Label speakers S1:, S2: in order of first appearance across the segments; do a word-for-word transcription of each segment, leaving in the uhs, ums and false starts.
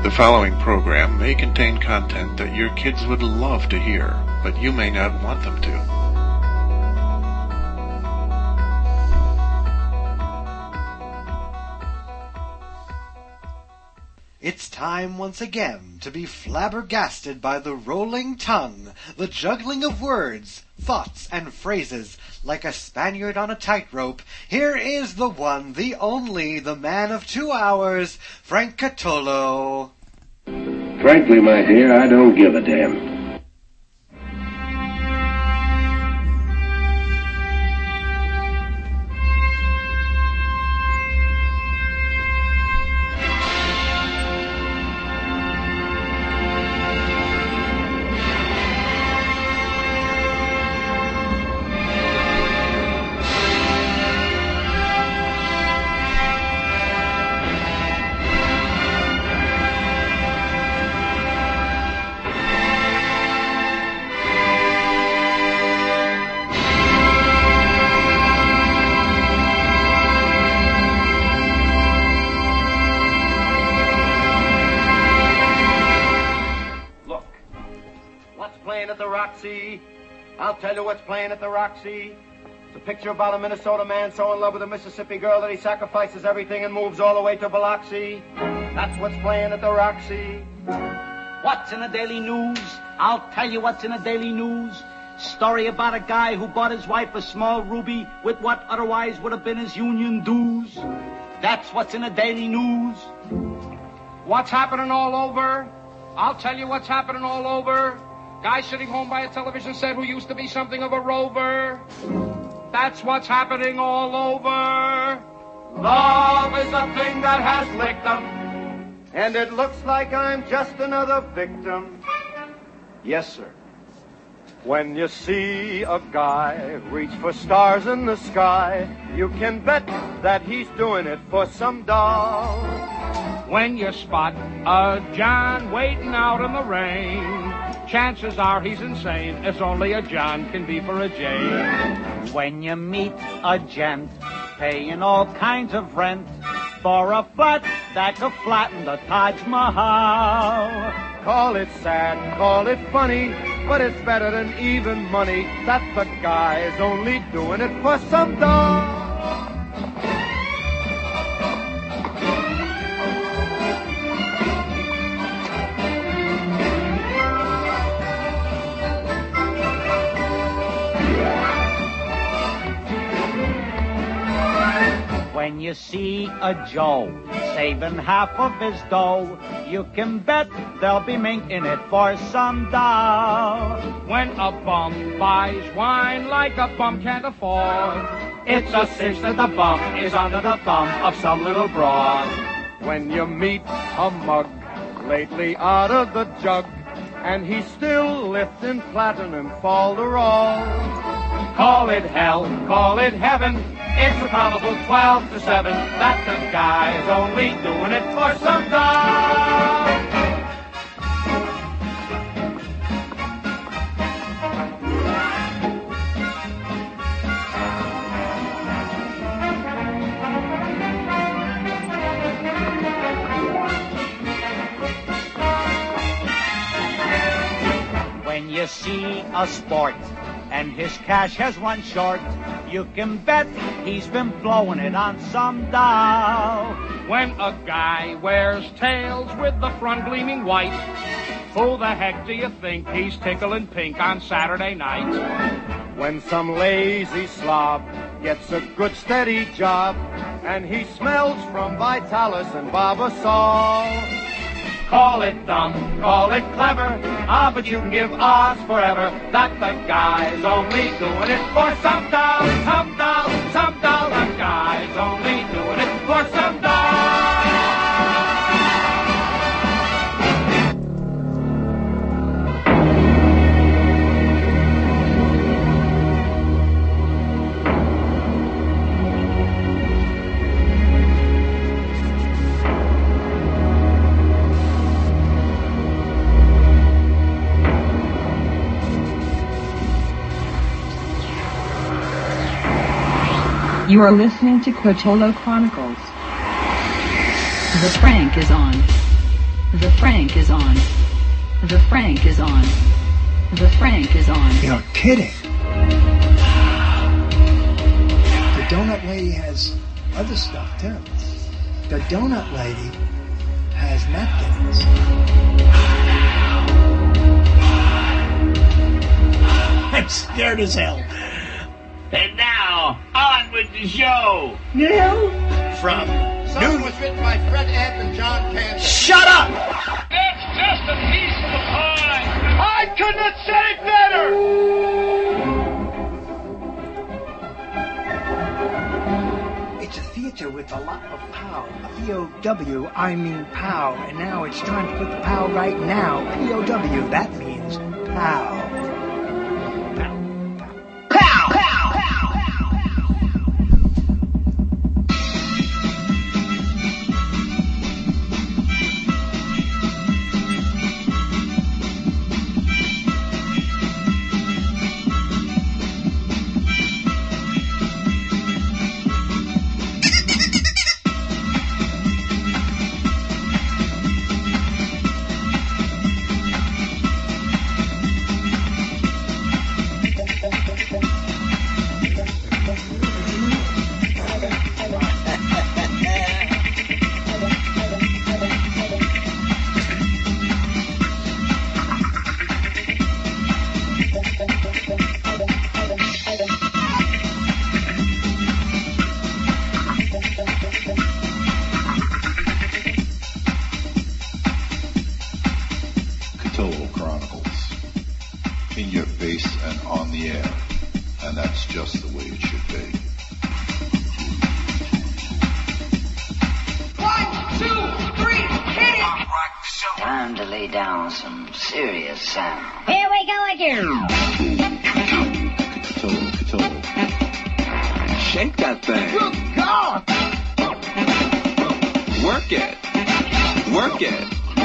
S1: The following program may contain content that your kids would love to hear, but you may not want them to.
S2: It's time once again to be flabbergasted by the rolling tongue, the juggling of words, thoughts, and phrases. Like a Spaniard on a tightrope, here is the one, the only, the man of two hours, Frank Catolo.
S3: Frankly, my dear, I don't give a damn.
S4: I'll tell you what's playing at the Roxy. It's a picture about a Minnesota man so in love with a Mississippi girl that he sacrifices everything and moves all the way to Biloxi. That's what's playing at the Roxy.
S5: What's in the Daily News? I'll tell you what's in the Daily News. Story about a guy who bought his wife a small ruby with what otherwise would have been his union dues. That's what's in the Daily News.
S6: What's happening all over? I'll tell you what's happening all over. Guy sitting home by a television set who used to be something of a rover. That's what's happening all over. Love is a thing that has licked them.
S4: And it looks like I'm just another victim. Yes, sir. When you see a guy reach for stars in the sky, you can bet that he's doing it for some doll.
S6: When you spot a John waiting out in the rain, chances are he's insane. It's only a John can be for a Jane.
S5: When you meet a gent paying all kinds of rent for a flat that could flatten the Taj Mahal.
S4: Call it sad, call it funny, but it's better than even money that the guy is only doing it for some doll.
S5: When you see a Joe saving half of his dough, you can bet they'll be minking it for some doll.
S6: When a bum buys wine like a bum can't afford, it's a cinch that the bum is under the thumb of some little broad.
S4: When you meet a mug lately out of the jug, and he's still lifting platinum falderall,
S6: call it hell, call it heaven. It's a probable twelve to seven that the guy is only doing it for some doll.
S5: When you see a sport and his cash has run short, you can bet he's been blowing it on some doll.
S6: When a guy wears tails with the front gleaming white, who the heck do you think he's tickling pink on Saturday night?
S4: When some lazy slob gets a good steady job, and he smells from Vitalis and Barbasol.
S6: Call it dumb, call it clever, ah, but you can give odds forever that the guy's only doing it for some doll, some doll, some doll. The guy's only doing it for some doll.
S7: You are listening to Quatolo Chronicles. The Frank is on. The Frank is on. The Frank is on. The Frank is on.
S8: You're kidding. The donut lady has other stuff, too. The donut lady has napkins. I'm scared as hell.
S9: And now, on with the show.
S8: Now, from
S4: Something
S8: noon.
S4: was written by Fred Ebb and John Cantor.
S8: Shut up!
S9: It's just a piece of the pie.
S4: I couldn't say better!
S8: It's a theater with a lot of pow. P O W, I mean pow. And now it's time to put the pow right now. P O W, that means pow.
S9: Pow, pow, pow.
S10: Cthulhu Chronicles. In your face and on the air. And that's just the way it should be.
S9: One, two, three, hit it!
S11: Time to lay down some serious sound.
S12: Here we go again.
S10: Cthulhu, Cthulhu.
S13: Shake that thing.
S9: Good God!
S13: Work it. Work it.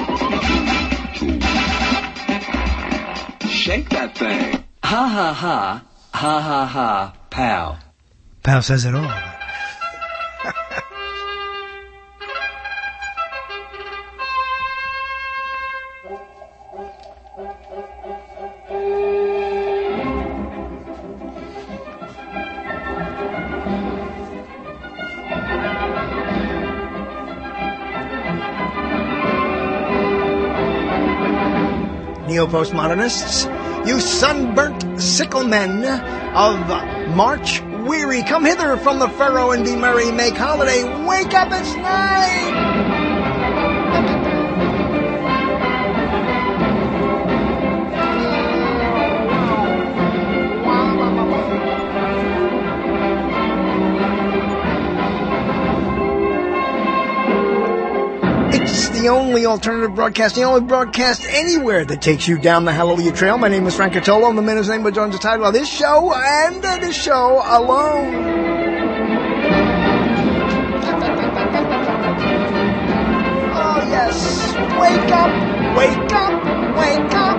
S13: Shake that thing.
S14: Ha ha ha. Ha ha ha. Pow.
S8: Pow says it all. Neo-postmodernists, you sunburnt sicklemen of March weary, come hither from the furrow and be merry, make holiday, wake up, it's night! It's the only alternative broadcast, the only broadcast anywhere that takes you down the Hallelujah Trail. My name is Frank Catolo. I'm the man whose name joins the title of this show and this show alone. Oh, yes. Wake up, wake up, wake up.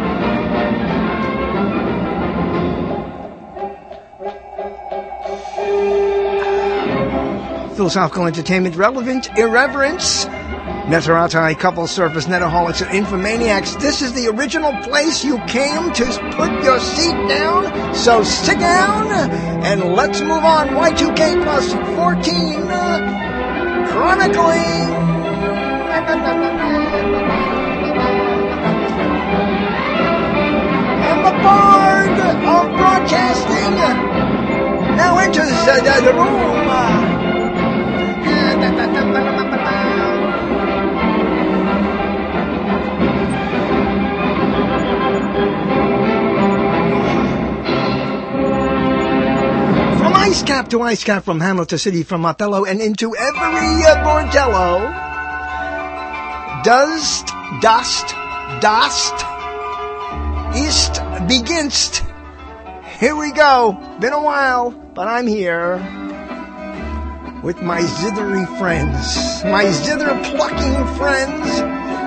S8: Philosophical entertainment, relevant irreverence. Neteratai, couple surface, netaholics, and infomaniacs. This is the original place you came to put your seat down. So sit down and let's move on. Y two K plus fourteen, uh, chronicling. And the bard of broadcasting now enters uh, the room. Uh, From ice cap to ice cap, from Hamlet to city, from Othello and into every uh, bordello. Dust, dust, dust, ist, beginst. Here we go. Been a while, but I'm here. With my zithery friends. My zither plucking friends.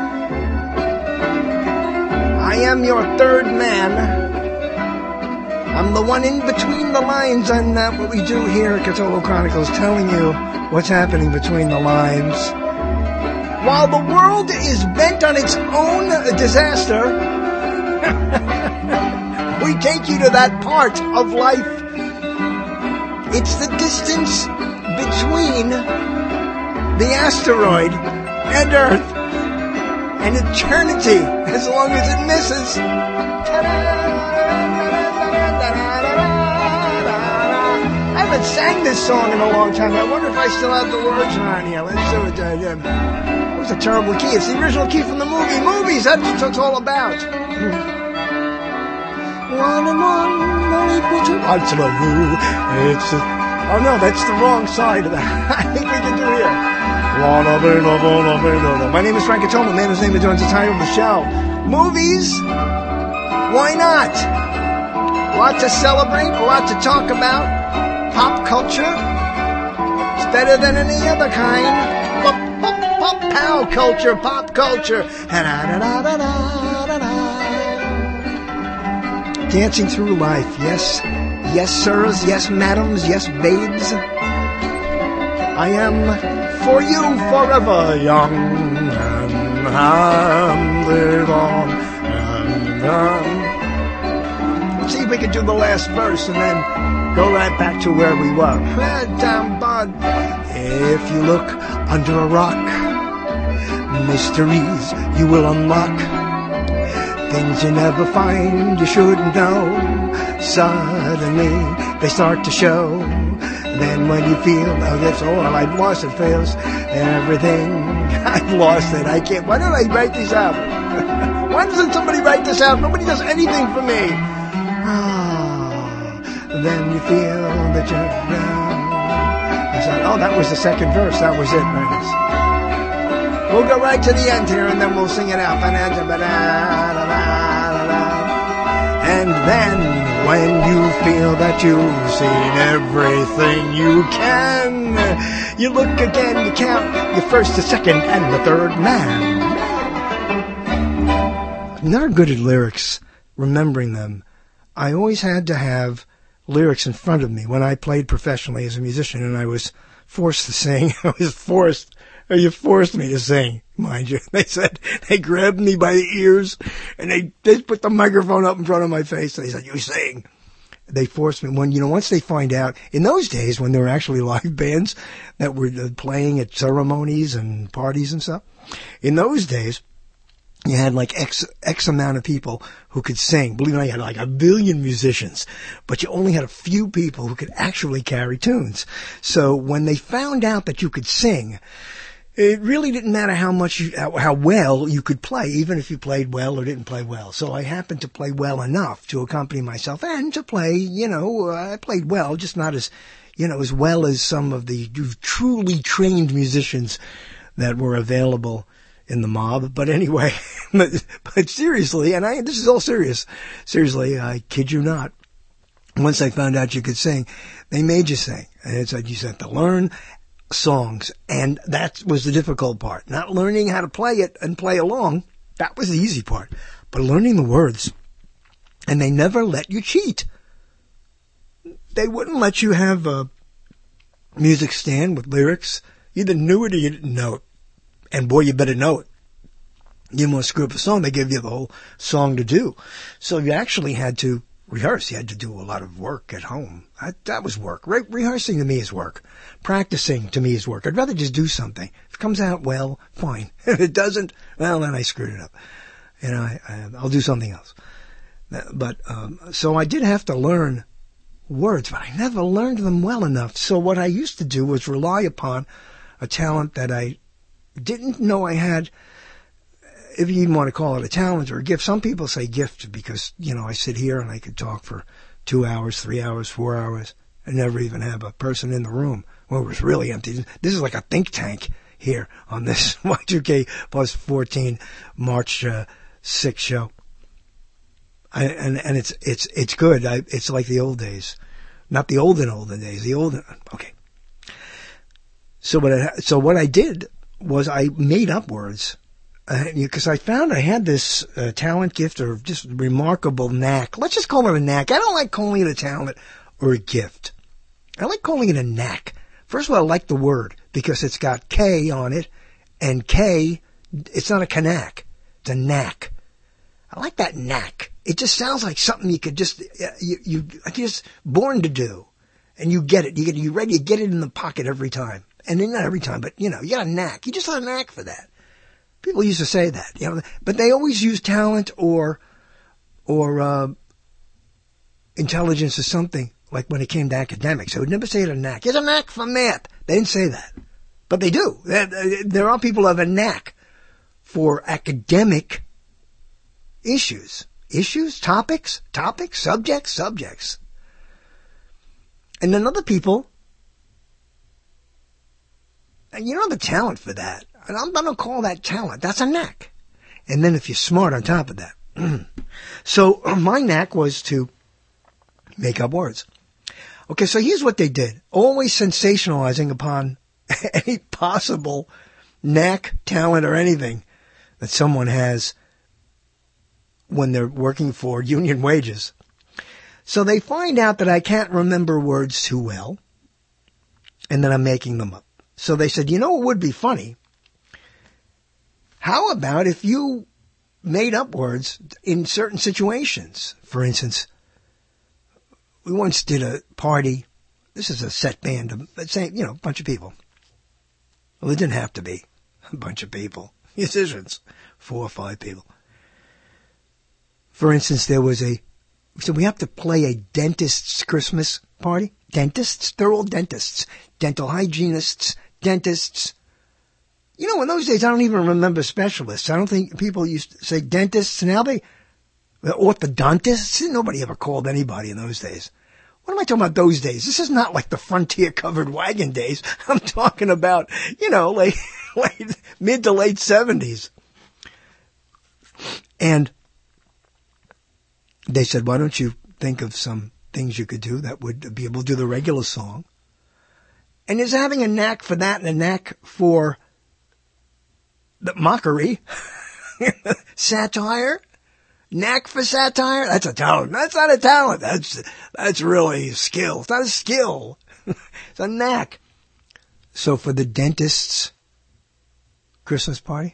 S8: I am your third man. I'm the one in between the lines, and that's what we do here at Cthulhu Chronicles, telling you what's happening between the lines. While the world is bent on its own disaster, we take you to that part of life. It's the distance between the asteroid and Earth and eternity, as long as it misses. I haven't sang this song in a long time. I wonder if I still have the words around here. Let's do it. Uh, yeah. It was a terrible key. It's the original key from the movie. Movies, that's what it's all about. One and one, not equal to... It's a... Oh no, that's the wrong side of that. I think we can do here. My name is Frank Atoma, man whose name adorns the title of the show. Movies? Why not? A lot to celebrate, a lot to talk about. Pop culture? It's better than any other kind. Pop, pop, pop, pow culture, pop culture. Dancing through life, yes. Yes, sirs, yes, madams, yes, babes. I am for you forever young and handed on and on. Let's see if we can do the last verse and then go right back to where we were. Head down, bud. If you look under a rock, mysteries you will unlock. Things you never find, you shouldn't know. Suddenly they start to show. Then when you feel, oh, that's all, I've lost it, fails everything. I've lost it. I can't. Why don't I write this out? Why doesn't somebody write this out? Nobody does anything for me. Ah, then you feel that you're down. I said, oh, that was the second verse. That was it, right? We'll go right to the end here, and then we'll sing it out. And then, when you feel that you've seen everything you can, you look again, you count your first, the second, and the third man. I'm never good at lyrics, remembering them. I always had to have lyrics in front of me when I played professionally as a musician, and I was forced to sing. I was forced, or you forced me to sing, mind you. They said, they grabbed me by the ears, and they, they put the microphone up in front of my face, and they said, you sing. They forced me. When, you know, once they find out, in those days when there were actually live bands that were playing at ceremonies and parties and stuff, in those days, you had like X, X amount of people who could sing. Believe it or not, you had like a billion musicians, but you only had a few people who could actually carry tunes. So when they found out that you could sing, it really didn't matter how much, you, how, how well you could play, even if you played well or didn't play well. So I happened to play well enough to accompany myself and to play, you know, I played well, just not as, you know, as well as some of the truly trained musicians that were available in the mob. But anyway, but, but seriously, and I, this is all serious, seriously, I kid you not. Once I found out you could sing, they made you sing. And it's like you had to learn songs, and that was the difficult part. Not learning how to play it and play along, that was the easy part. But learning the words, and they never let you cheat. They wouldn't let you have a music stand with lyrics. You either knew it or you didn't know it. And boy, you better know it. You didn't want to screw up a song, they gave you the whole song to do. So you actually had to rehearse. You had to do a lot of work at home. That, that was work. Re- rehearsing to me is work. Practicing to me is work. I'd rather just do something. If it comes out well, fine. If it doesn't, well, then I screwed it up. You know, I, I, I'll do something else. But, um, so I did have to learn words, but I never learned them well enough. So what I used to do was rely upon a talent that I didn't know I had, if you even want to call it a talent or a gift. Some people say gift because, you know, I sit here and I could talk for two hours, three hours, four hours, and never even have a person in the room. Well, it was really empty. This is like a think tank here on this Y two K plus fourteen March uh, sixth show. I, and and it's it's it's good. I, it's like the old days, not the olden olden days. The olden okay. So what I, so what I did was I made up words because uh, I found I had this uh, talent, gift, or just remarkable knack. Let's just call it a knack. I don't like calling it a talent or a gift. I like calling it a knack. First of all, I like the word because it's got K on it And K, it's not a knack. It's a knack. I like that knack. It just sounds like something you could just, you, you, just born to do. And you get it. You get, you ready, you get it in the pocket every time. And then not every time, but you know, you got a knack. You just have a knack for that. People used to say that, you know, but they always use talent or, or, uh, intelligence or something, like when it came to academics. They would never say it a knack. It's a knack for math. They didn't say that. But they do. There are people who have a knack for academic issues. Issues? Topics? Topics? Subjects? Subjects. And then other people, and you don't have the talent for that. And I'm going to call that talent. That's a knack. And then if you're smart on top of that. So my knack was to make up words. Okay, so here's what they did. Always sensationalizing upon any possible knack, talent, or anything that someone has when they're working for union wages. So they find out that I can't remember words too well, and that I'm making them up. So they said, you know what would be funny? How about if you made up words in certain situations? For instance, we once did a party. This is a set band, let's say, you know, a bunch of people. Well, it didn't have to be a bunch of people. Musicians, four or five people. For instance, there was a, so we have to play a dentist's Christmas party. Dentists? They're all dentists. Dental hygienists, dentists. You know, in those days, I don't even remember specialists. I don't think people used to say dentists. Now they, orthodontists. Nobody ever called anybody in those days. What am I talking about those days? This is not like the frontier covered wagon days. I'm talking about, you know, late, late, mid to late seventies. And they said, why don't you think of some things you could do that would be able to do the regular song? And is having a knack for that and a knack for the mockery, satire, knack for satire. That's a talent. That's not a talent. That's, that's really skill. It's not a skill. It's a knack. So for the dentist's Christmas party,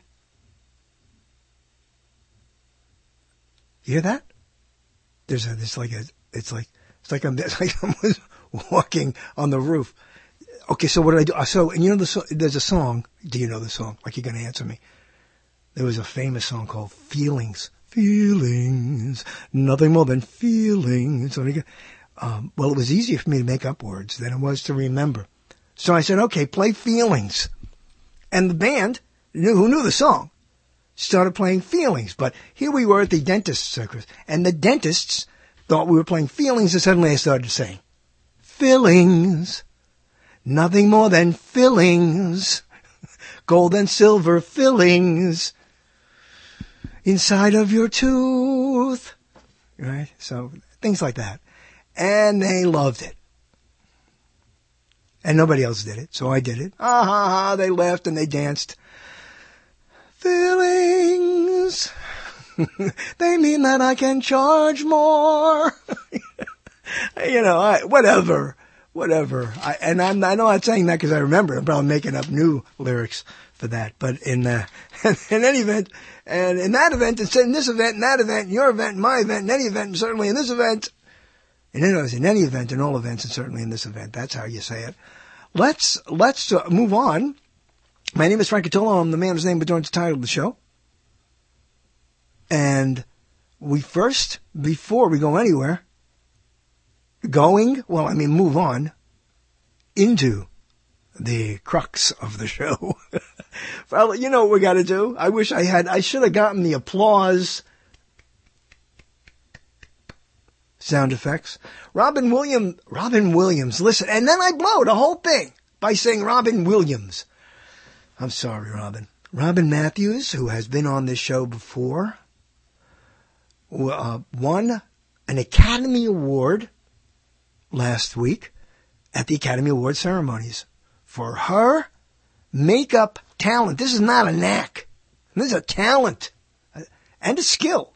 S8: you hear that? There's a, there's like a, it's like, it's like I'm, it's like I'm walking on the roof. Okay, so what did I do? So, and you know, the, there's a song. Do you know the song? Like you're going to answer me. There was a famous song called Feelings. Feelings. Nothing more than feelings. Um, well, it was easier for me to make up words than it was to remember. So I said, okay, play Feelings. And the band, knew, who knew the song, started playing Feelings. But here we were at the dentist's circus, and the dentists thought we were playing Feelings, and suddenly they started saying, Fillings. Nothing more than fillings. Gold and silver fillings. Inside of your tooth. Right? So, things like that. And they loved it. And nobody else did it, so I did it. Ah ha ha, they laughed and they danced. Fillings. They mean that I can charge more. You know, I, whatever. Whatever. I, and I'm, I know I'm saying that because I remember. I'm probably making up new lyrics for that. But in, uh, in any event, and in that event, and in this event, in that event, in your event, in my event, in any event, and certainly in this event, in any, in any event, in all events, and certainly in this event. That's how you say it. Let's, let's uh, move on. My name is Frank Cotillo. I'm the man whose name adorns the title of the show. And we first, before we go anywhere, going, well, I mean, move on into the crux of the show. Well, you know what we got to do? I wish I had, I should have gotten the applause sound effects. Robin Williams, Robin Williams, listen, and then I blow the whole thing by saying Robin Williams. I'm sorry, Robin. Robin Matthews, who has been on this show before, uh, won an Academy Award last week at the Academy Award ceremonies for her makeup talent. This is not a knack. This is a talent and a skill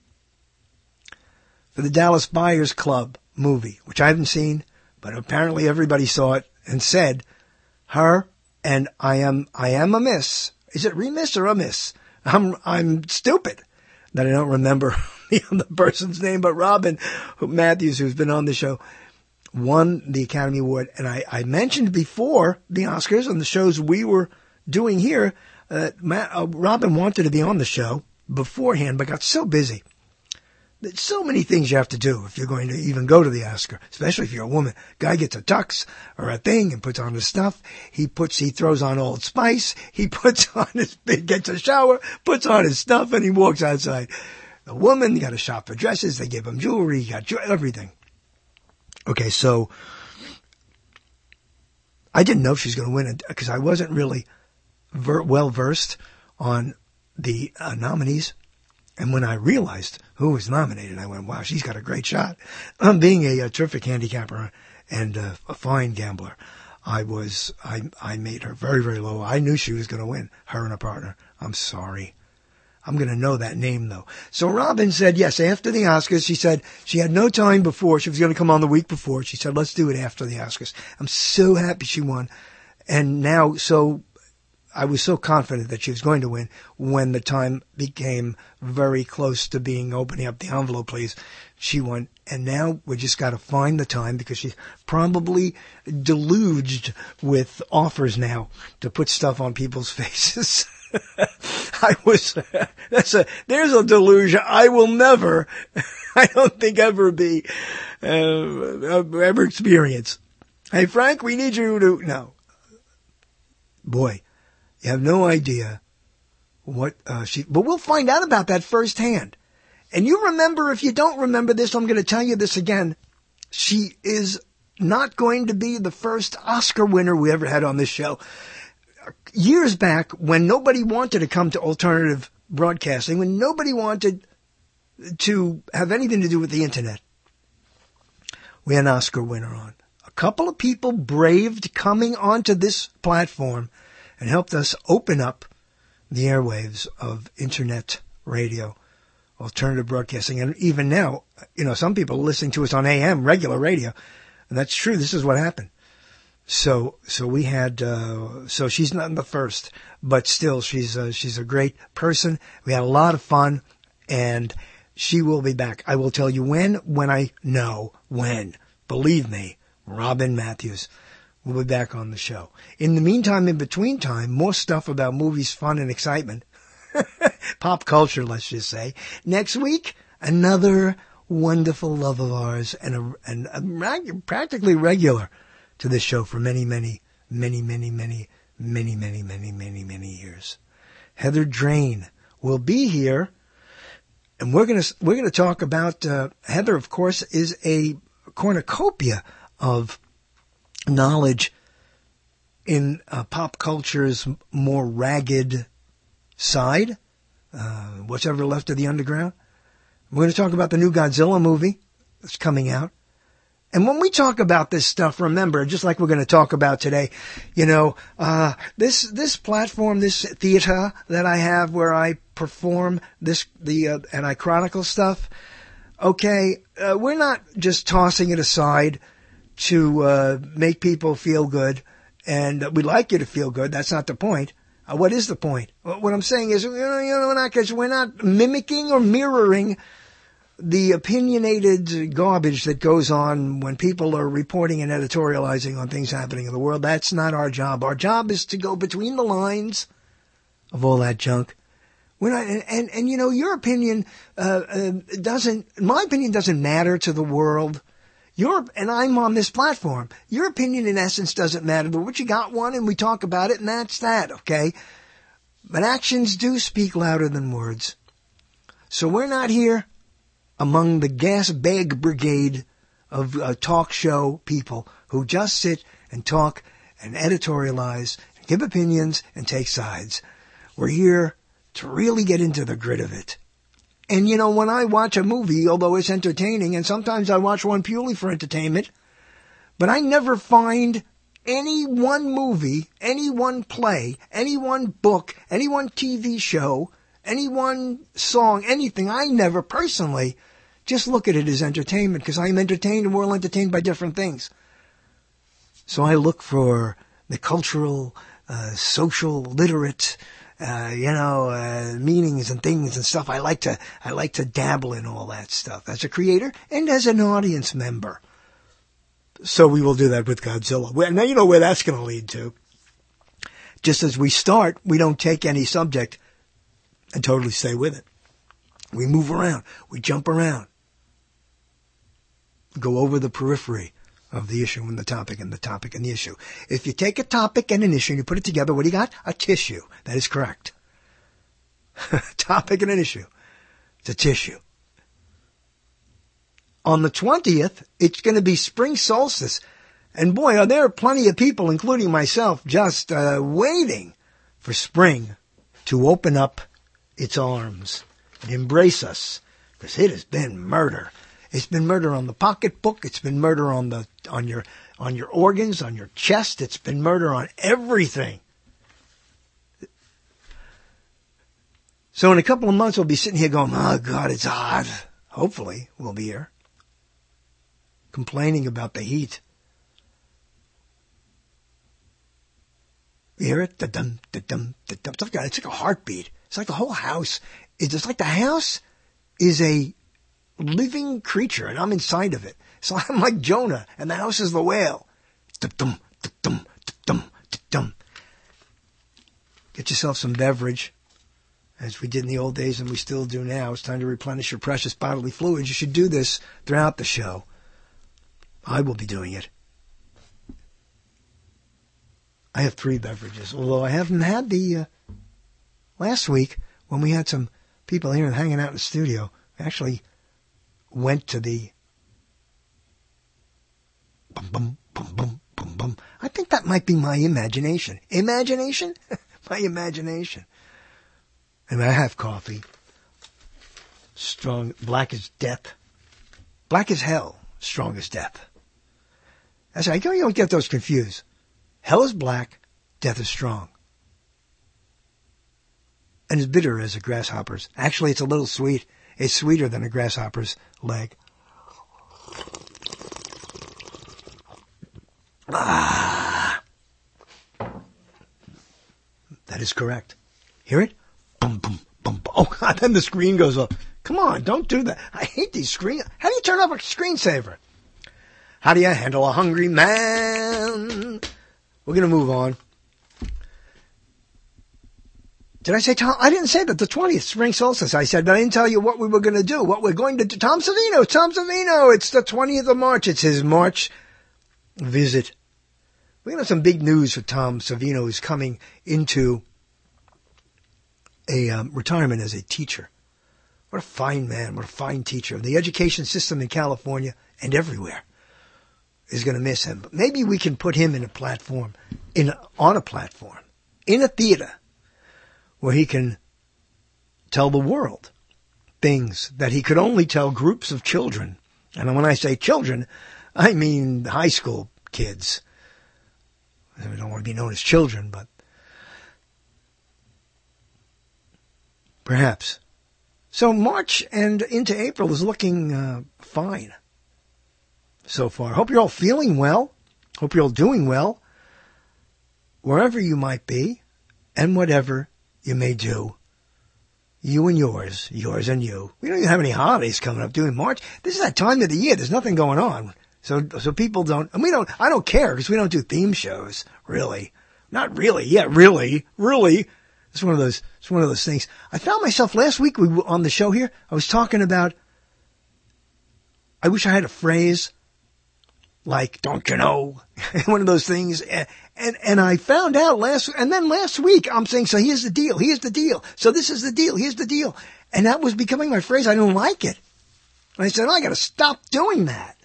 S8: for the Dallas Buyers Club movie, which I haven't seen, but apparently everybody saw it and said her and I am I am a miss Is it remiss or a miss? I'm, I'm stupid that I don't remember the other person's name, but Robin Matthews, who's been on the show, won the Academy Award. And I, I mentioned before the Oscars and the shows we were doing here, uh, Matt, uh, Robin wanted to be on the show beforehand, but got so busy. There's so many things you have to do if you're going to even go to the Oscar, especially if you're a woman. Guy gets a tux or a thing and puts on his stuff. He puts, he throws on Old Spice. He puts on his, gets a shower, puts on his stuff, and he walks outside. The woman, you got to shop for dresses. They give him jewelry. You got everything. Okay, so I didn't know if she was going to win because I wasn't really ver- well versed on the uh, nominees. And when I realized who was nominated, I went, wow, she's got a great shot. Um, being a, a terrific handicapper and uh, a fine gambler, I was, I, I made her very, very low. I knew she was going to win, her and a partner. I'm sorry. I'm going to know that name though. So Robin said, yes, after the Oscars, she said she had no time before. She was going to come on the week before. She said, let's do it after the Oscars. I'm so happy she won. And now, so I was so confident that she was going to win when the time became very close to being opening up the envelope, please. She won. And now we just got to find the time because she's probably deluged with offers now to put stuff on people's faces. I was, that's a, there's a delusion I will never, I don't think ever be, uh, ever experience. Hey, Frank, we need you to, no. Boy. You have no idea what uh, she, but we'll find out about that firsthand. And you remember, if you don't remember this, I'm going to tell you this again. She is not going to be the first Oscar winner we ever had on this show. Years back, when nobody wanted to come to alternative broadcasting, when nobody wanted to have anything to do with the internet, we had an Oscar winner on. A couple of people braved coming onto this platform and helped us open up the airwaves of internet radio, alternative broadcasting. And even now, you know, some people are listening to us on A M, regular radio. And that's true. This is what happened. So, so we had, uh, so she's not the first, but still she's, uh, she's a great person. We had a lot of fun and she will be back. I will tell you when, when I know when. Believe me, Robin Matthews. We'll be back on the show. In the meantime, in between time, more stuff about movies, fun, and excitement. Pop culture, let's just say. Next week, another wonderful love of ours and a, and a reg- practically regular to this show for many, many, many, many, many, many, many, many, many, many years. Heather Drain will be here, and we're gonna we're gonna talk about uh, Heather. Of course, is a cornucopia of knowledge in uh, pop culture's more ragged side, uh, what's ever left of the underground. We're going to talk about the new Godzilla movie that's coming out. And when we talk about this stuff, remember, just like we're going to talk about today, you know, uh, this, this platform, this theater that I have where I perform this, the, uh, and I chronicle stuff. Okay. Uh, we're not just tossing it aside to uh, make people feel good, and uh, we'd like you to feel good. That's not the point. Uh, what is the point? What I'm saying is, you know, you know, we're not, we're not mimicking or mirroring the opinionated garbage that goes on when people are reporting and editorializing on things happening in the world. That's not our job. Our job is to go between the lines of all that junk. We're not, and, and, and you know, your opinion uh, uh, doesn't, my opinion doesn't matter to the world. Your, and I'm on this platform. Your opinion, in essence, doesn't matter. But what you got one, and we talk about it, and that's that, okay? But actions do speak louder than words. So we're not here among the gas bag brigade of uh, talk show people who just sit and talk and editorialize, and give opinions, and take sides. We're here to really get into the grit of it. And, you know, when I watch a movie, although it's entertaining, and sometimes I watch one purely for entertainment, but I never find any one movie, any one play, any one book, any one T V show, any one song, anything. I never personally just look at it as entertainment because I'm entertained and we're all entertained by different things. So I look for the cultural, uh, social, literate, uh, you know, uh, meanings and things and stuff. I like to, I like to dabble in all that stuff as a creator and as an audience member. So we will do that with Godzilla. Well, now you know where that's going to lead to. Just as we start, we don't take any subject and totally stay with it. We move around. We jump around. Go over the periphery of the issue and the topic and the topic and the issue. If you take a topic and an issue and you put it together, what do you got? A tissue. That is correct. Topic and an issue. It's a tissue. On the twentieth, it's going to be spring solstice. And boy, are there plenty of people, including myself, just uh, waiting for spring to open up its arms and embrace us. Because it has been murder. It's been murder on the pocketbook. It's been murder on the on your on your organs, on your chest. It's been murder on everything. So in a couple of months, we'll be sitting here going, "Oh God, it's hot." Hopefully, we'll be here complaining about the heat. You hear it? Da-dum, da-dum, da-dum. It's like, it's like a heartbeat. It's like the whole house. It's just like the house is a living creature, and I'm inside of it. So I'm like Jonah, and the house is the whale. Da-dum, da-dum, da-dum, da-dum. Get yourself some beverage, as we did in the old days and we still do now. It's time to replenish your precious bodily fluids. You should do this throughout the show. I will be doing it. I have three beverages, although I haven't had the, uh, last week when we had some people here and hanging out in the studio. Actually went to the bum, bum, bum, bum, bum, bum. I think that might be my imagination. Imagination? My imagination. And I have coffee. Strong, black as death. Black as hell, strong as death. That's right. You don't get those confused. Hell is black, death is strong. And as bitter as a grasshopper's. Actually, it's a little sweet. It's sweeter than a grasshopper's leg. Ah. That is correct. Hear it? Boom, boom, boom, boom. Oh, God, then the screen goes up. Come on, don't do that. I hate these screens. How do you turn off a screensaver? How do you handle a hungry man? We're going to move on. Did I say Tom? I didn't say that. The twentieth, spring solstice. I said, but I didn't tell you what we were going to do. What we're going to do. Tom Savino. Tom Savino. It's the twentieth of March. It's his March visit. We're going to have some big news for Tom Savino, who's coming into a um, retirement as a teacher. What a fine man. What a fine teacher. The education system in California and everywhere is going to miss him. But maybe we can put him in a platform, in a, on a platform, in a theater, where he can tell the world things that he could only tell groups of children. And when I say children, I mean high school kids. I don't want to be known as children, but perhaps. So March and into April is looking uh, fine so far. Hope you're all feeling well. Hope you're all doing well, wherever you might be, and whatever you may do. You and yours, yours and you. We don't even have any holidays coming up during March. This is that time of the year. There's nothing going on. So, so people don't, and we don't, I don't care because we don't do theme shows, really. Not really. Yeah, really, really. It's one of those, it's one of those things. I found myself last week we were on the show here. I was talking about, I wish I had a phrase like, don't you know, one of those things. And, and, and I found out last, and then last week I'm saying, so here's the deal. Here's the deal. So this is the deal. Here's the deal. And that was becoming my phrase. I don't like it. And I said, oh, I got to stop doing that.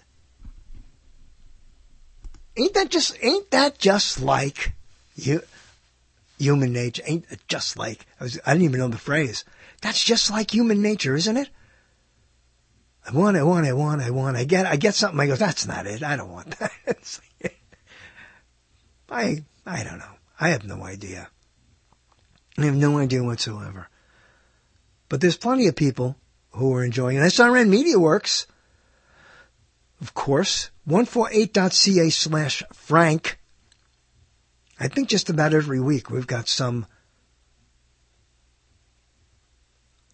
S8: Ain't that just, ain't that just like you, human nature? Ain't it just like, I, was, I didn't even know the phrase. That's just like human nature, isn't it? I want, I want, I want, I want, I get, I get something. I go, that's not it. I don't want that. It's like, I, I don't know. I have no idea. I have no idea whatsoever. But there's plenty of people who are enjoying it. S R N Media Works, of course, one forty-eight dot c a slash Frank. I think just about every week we've got some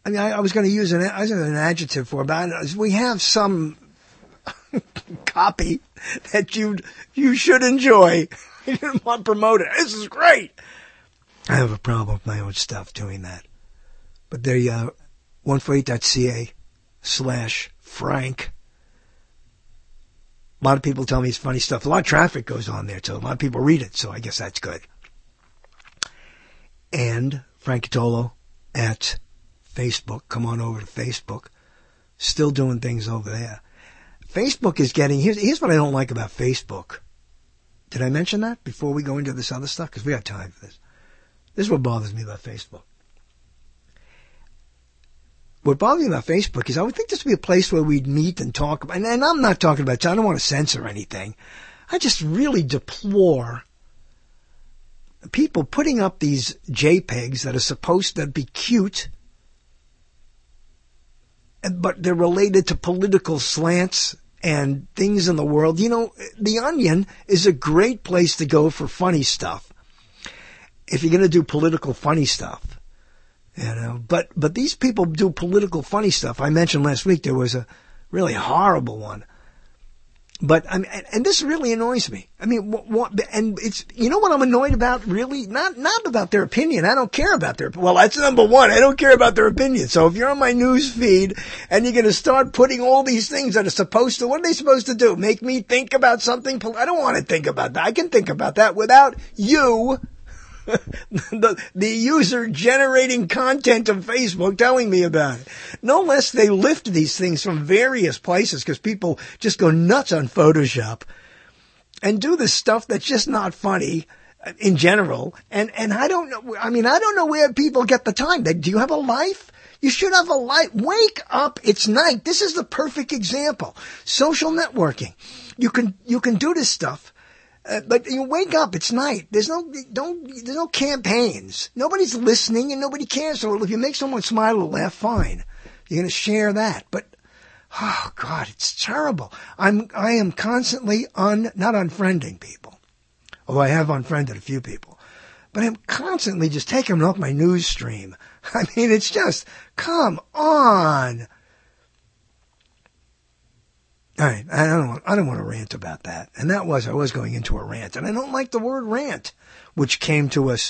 S8: I mean, I, I was going to use an, I was an adjective for it, but we have some copy that you you should enjoy. You didn't want to promote it. This is great. I have a problem with my own stuff doing that. But there you are, one forty-eight dot c a slash Frank. A lot of people tell me it's funny stuff. A lot of traffic goes on there, too. A lot of people read it, so I guess that's good. And Frank Catolo at Facebook. Come on over to Facebook. Still doing things over there. Facebook is getting... Here's, here's what I don't like about Facebook. Did I mention that before we go into this other stuff? Because we got time for this. This is what bothers me about Facebook. What bothers me about Facebook is I would think this would be a place where we'd meet and talk about, and, and I'm not talking about, I don't want to censor anything. I just really deplore people putting up these JPEGs that are supposed to be cute, but they're related to political slants and things in the world. You know, The Onion is a great place to go for funny stuff. If you're going to do political funny stuff. You know, but, but these people do political funny stuff. I mentioned last week there was a really horrible one. But, I mean, and, and this really annoys me. I mean, what, what, and it's, you know what I'm annoyed about, really? Not, not about their opinion. I don't care about their, well, that's number one. I don't care about their opinion. So if you're on my news feed and you're going to start putting all these things that are supposed to, what are they supposed to do? Make me think about something? I don't want to think about that. I can think about that without you. the, the user generating content of Facebook telling me about it. No less they lift these things from various places because people just go nuts on Photoshop and do this stuff that's just not funny in general. And, and I don't know, I mean, I don't know where people get the time. They, do you have a life? You should have a life. Wake up. It's night. This is the perfect example. Social networking. You can, you can do this stuff. Uh, but you wake up, it's night. There's no, don't, there's no campaigns. Nobody's listening and nobody cares. So if you make someone smile or laugh, fine. You're going to share that. But, oh God, it's terrible. I'm, I am constantly un, not unfriending people. Although I have unfriended a few people. But I'm constantly just taking them off my news stream. I mean, it's just, come on. All right, I don't want, I don't want to rant about that. And that was, I was going into a rant. And I don't like the word rant, which came to us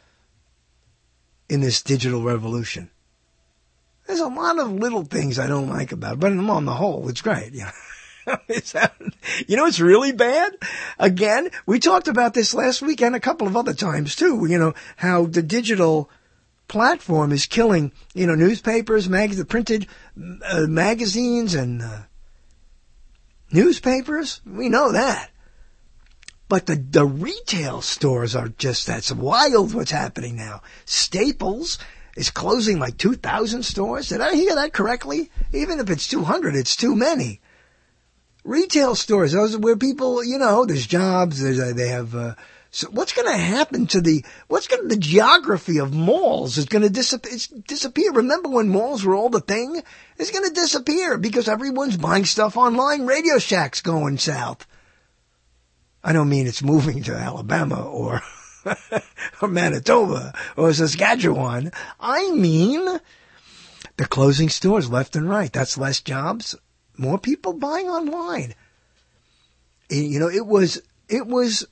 S8: in this digital revolution. There's a lot of little things I don't like about it, but on the whole, it's great. You know, you know, it's really bad. Again, we talked about this last week and a couple of other times too, you know, how the digital platform is killing, you know, newspapers, mag- the printed uh, magazines and, uh, newspapers, we know that. But the, the retail stores are just, that's wild what's happening now. Staples is closing like two thousand stores. Did I hear that correctly? Even if it's two hundred, it's too many. Retail stores, those are where people, you know, there's jobs, there's, uh, they have, uh, so what's going to happen to the, what's going to, the geography of malls is going to disappear, it's disappear. Remember when malls were all the thing? It's going to disappear because everyone's buying stuff online. Radio Shack's going south. I don't mean it's moving to Alabama or, or Manitoba or Saskatchewan. I mean, they're closing stores left and right. That's less jobs, more people buying online. You know, it was, it was,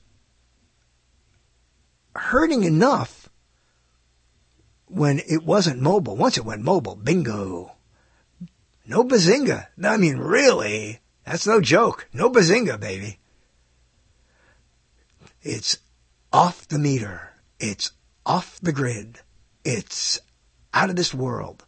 S8: hurting enough when it wasn't mobile. Once it went mobile, bingo. No bazinga. I mean, really, that's no joke. No bazinga, baby. It's off the meter. It's off the grid. It's out of this world.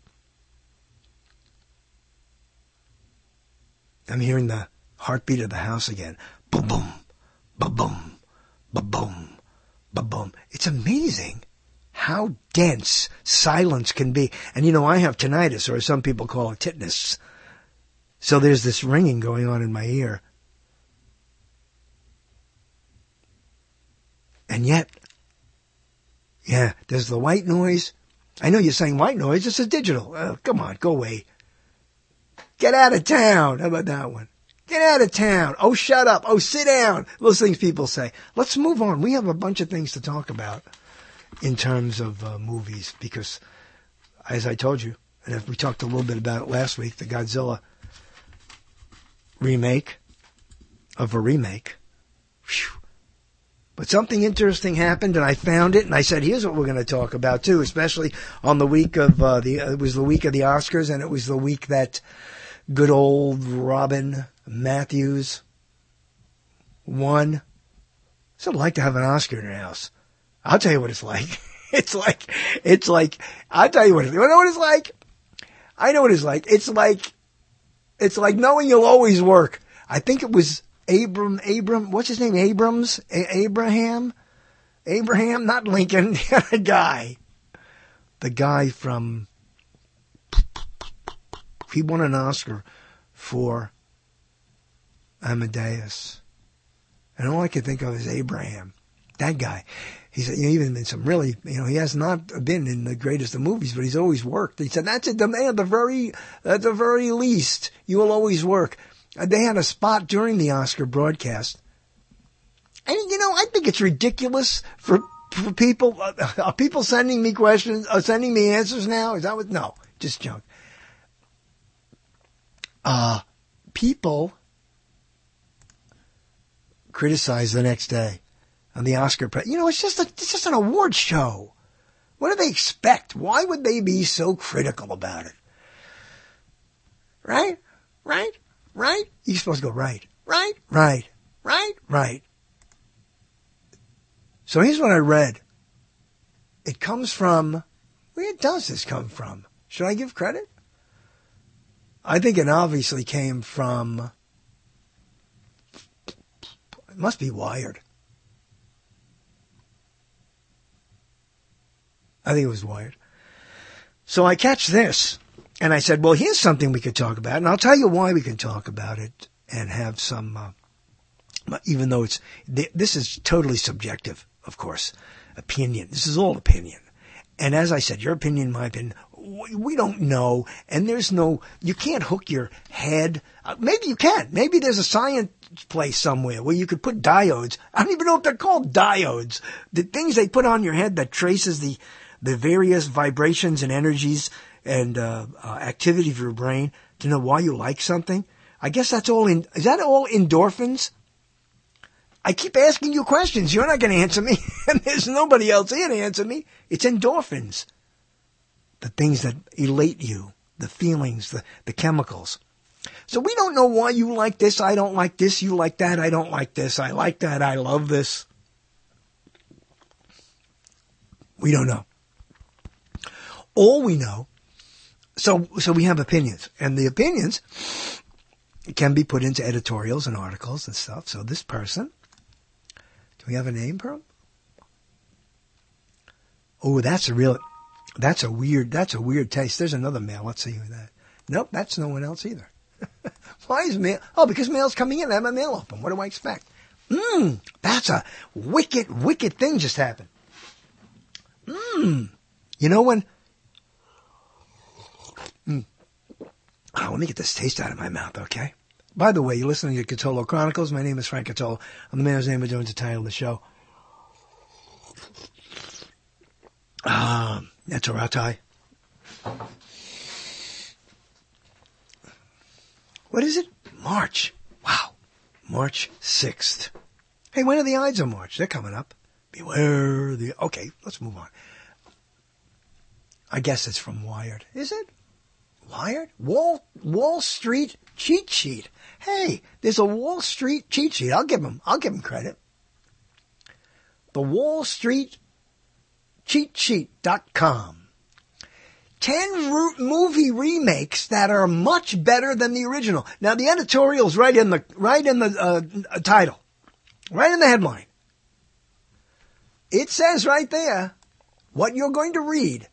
S8: I'm hearing the heartbeat of the house again. Boom, boom, boom, boom, boom, boom. Ba-boom. It's amazing how dense silence can be. And, you know, I have tinnitus, or some people call it titness. So there's this ringing going on in my ear. And yet, yeah, there's the white noise. I know you're saying white noise. This is digital. Oh, come on, go away. Get out of town. How about that one? Get out of town. Oh, shut up. Oh, sit down. Those things people say. Let's move on. We have a bunch of things to talk about in terms of uh, movies because, as I told you, And if we talked a little bit about it last week, the Godzilla remake of a remake. Whew. But something interesting happened, and I found it, and I said, here's what we're going to talk about, too, especially on the week of uh, the, uh, it was the week of the Oscars, and it was the week that good old Robin Matthews won. What's it like to have an Oscar in your house? I'll tell you what it's like. It's like, it's like, I'll tell you what it's, you know what it's like? I know what it's like. It's like, it's like knowing you'll always work. I think it was Abram, Abram, what's his name? Abrams? A- Abraham? Abraham, not Lincoln, the other guy. The guy from, he won an Oscar for Amadeus. And all I could think of is Abraham. That guy. He said, you know, even in some really, you know, he has not been in the greatest of movies, but he's always worked. He said, that's at the, at the very, at the very least, you will always work. They had a spot during the Oscar broadcast. And, you know, I think it's ridiculous for, for people, uh, are people sending me questions, uh, sending me answers now? Is that what, no, just junk. Uh, people criticize the next day on the Oscar pre- you know, it's just a, it's just an award show. What do they expect? Why would they be so critical about it? Right? Right? Right? You're supposed to go right. Right? Right. Right? Right. So here's what I read. It comes from, where does this come from? Should I give credit? I think it obviously came from, it must be Wired. I think it was Wired. So I catch this, and I said, well, here's something we could talk about, and I'll tell you why we can talk about it and have some, uh, even though it's, this is totally subjective, of course, opinion. This is all opinion. And as I said, your opinion, my opinion, we don't know, and there's no, you can't hook your head. Uh, maybe you can. Maybe there's a science place somewhere where you could put diodes. I don't even know if they're called diodes. The things they put on your head that traces the, the various vibrations and energies and uh, uh, activity of your brain to know why you like something. I guess that's all in, is that all endorphins? I keep asking you questions. You're not going to answer me, and there's nobody else here to answer me. It's endorphins. The things that elate you, the feelings, the, the chemicals. So we don't know why you like this, I don't like this, you like that, I don't like this, I like that, I love this. We don't know. All we know, so so we have opinions, and the opinions can be put into editorials and articles and stuff. So this person, do we have a name for him? Oh, that's a real, that's a weird, that's a weird taste. There's another male. Let's see who that. Nope, that's no one else either. Why is mail? Oh, because mail's coming in. I have my mail open. What do I expect? Mmm, that's a wicked, wicked thing just happened. Mmm. You know when? Mm. Oh, let me get this taste out of my mouth, okay? By the way, you're listening to Catolo Chronicles. My name is Frank Catolo. I'm the man whose name we're doing to title the show. Ah, that's a ratai. What is it? March. Wow. March sixth. Hey, when are the Ides of March? They're coming up. Beware the... Okay, let's move on. I guess it's from Wired. Is it? Wired? Wall Wall Street cheat sheet. Hey, there's a Wall Street cheat sheet. I'll give them, I'll give them credit. The Wall Street cheat sheet dot com. Ten ro- movie remakes that are much better than the original. Now the editorial's right in the right in the uh, title, right in the headline. It says right there what you're going to read.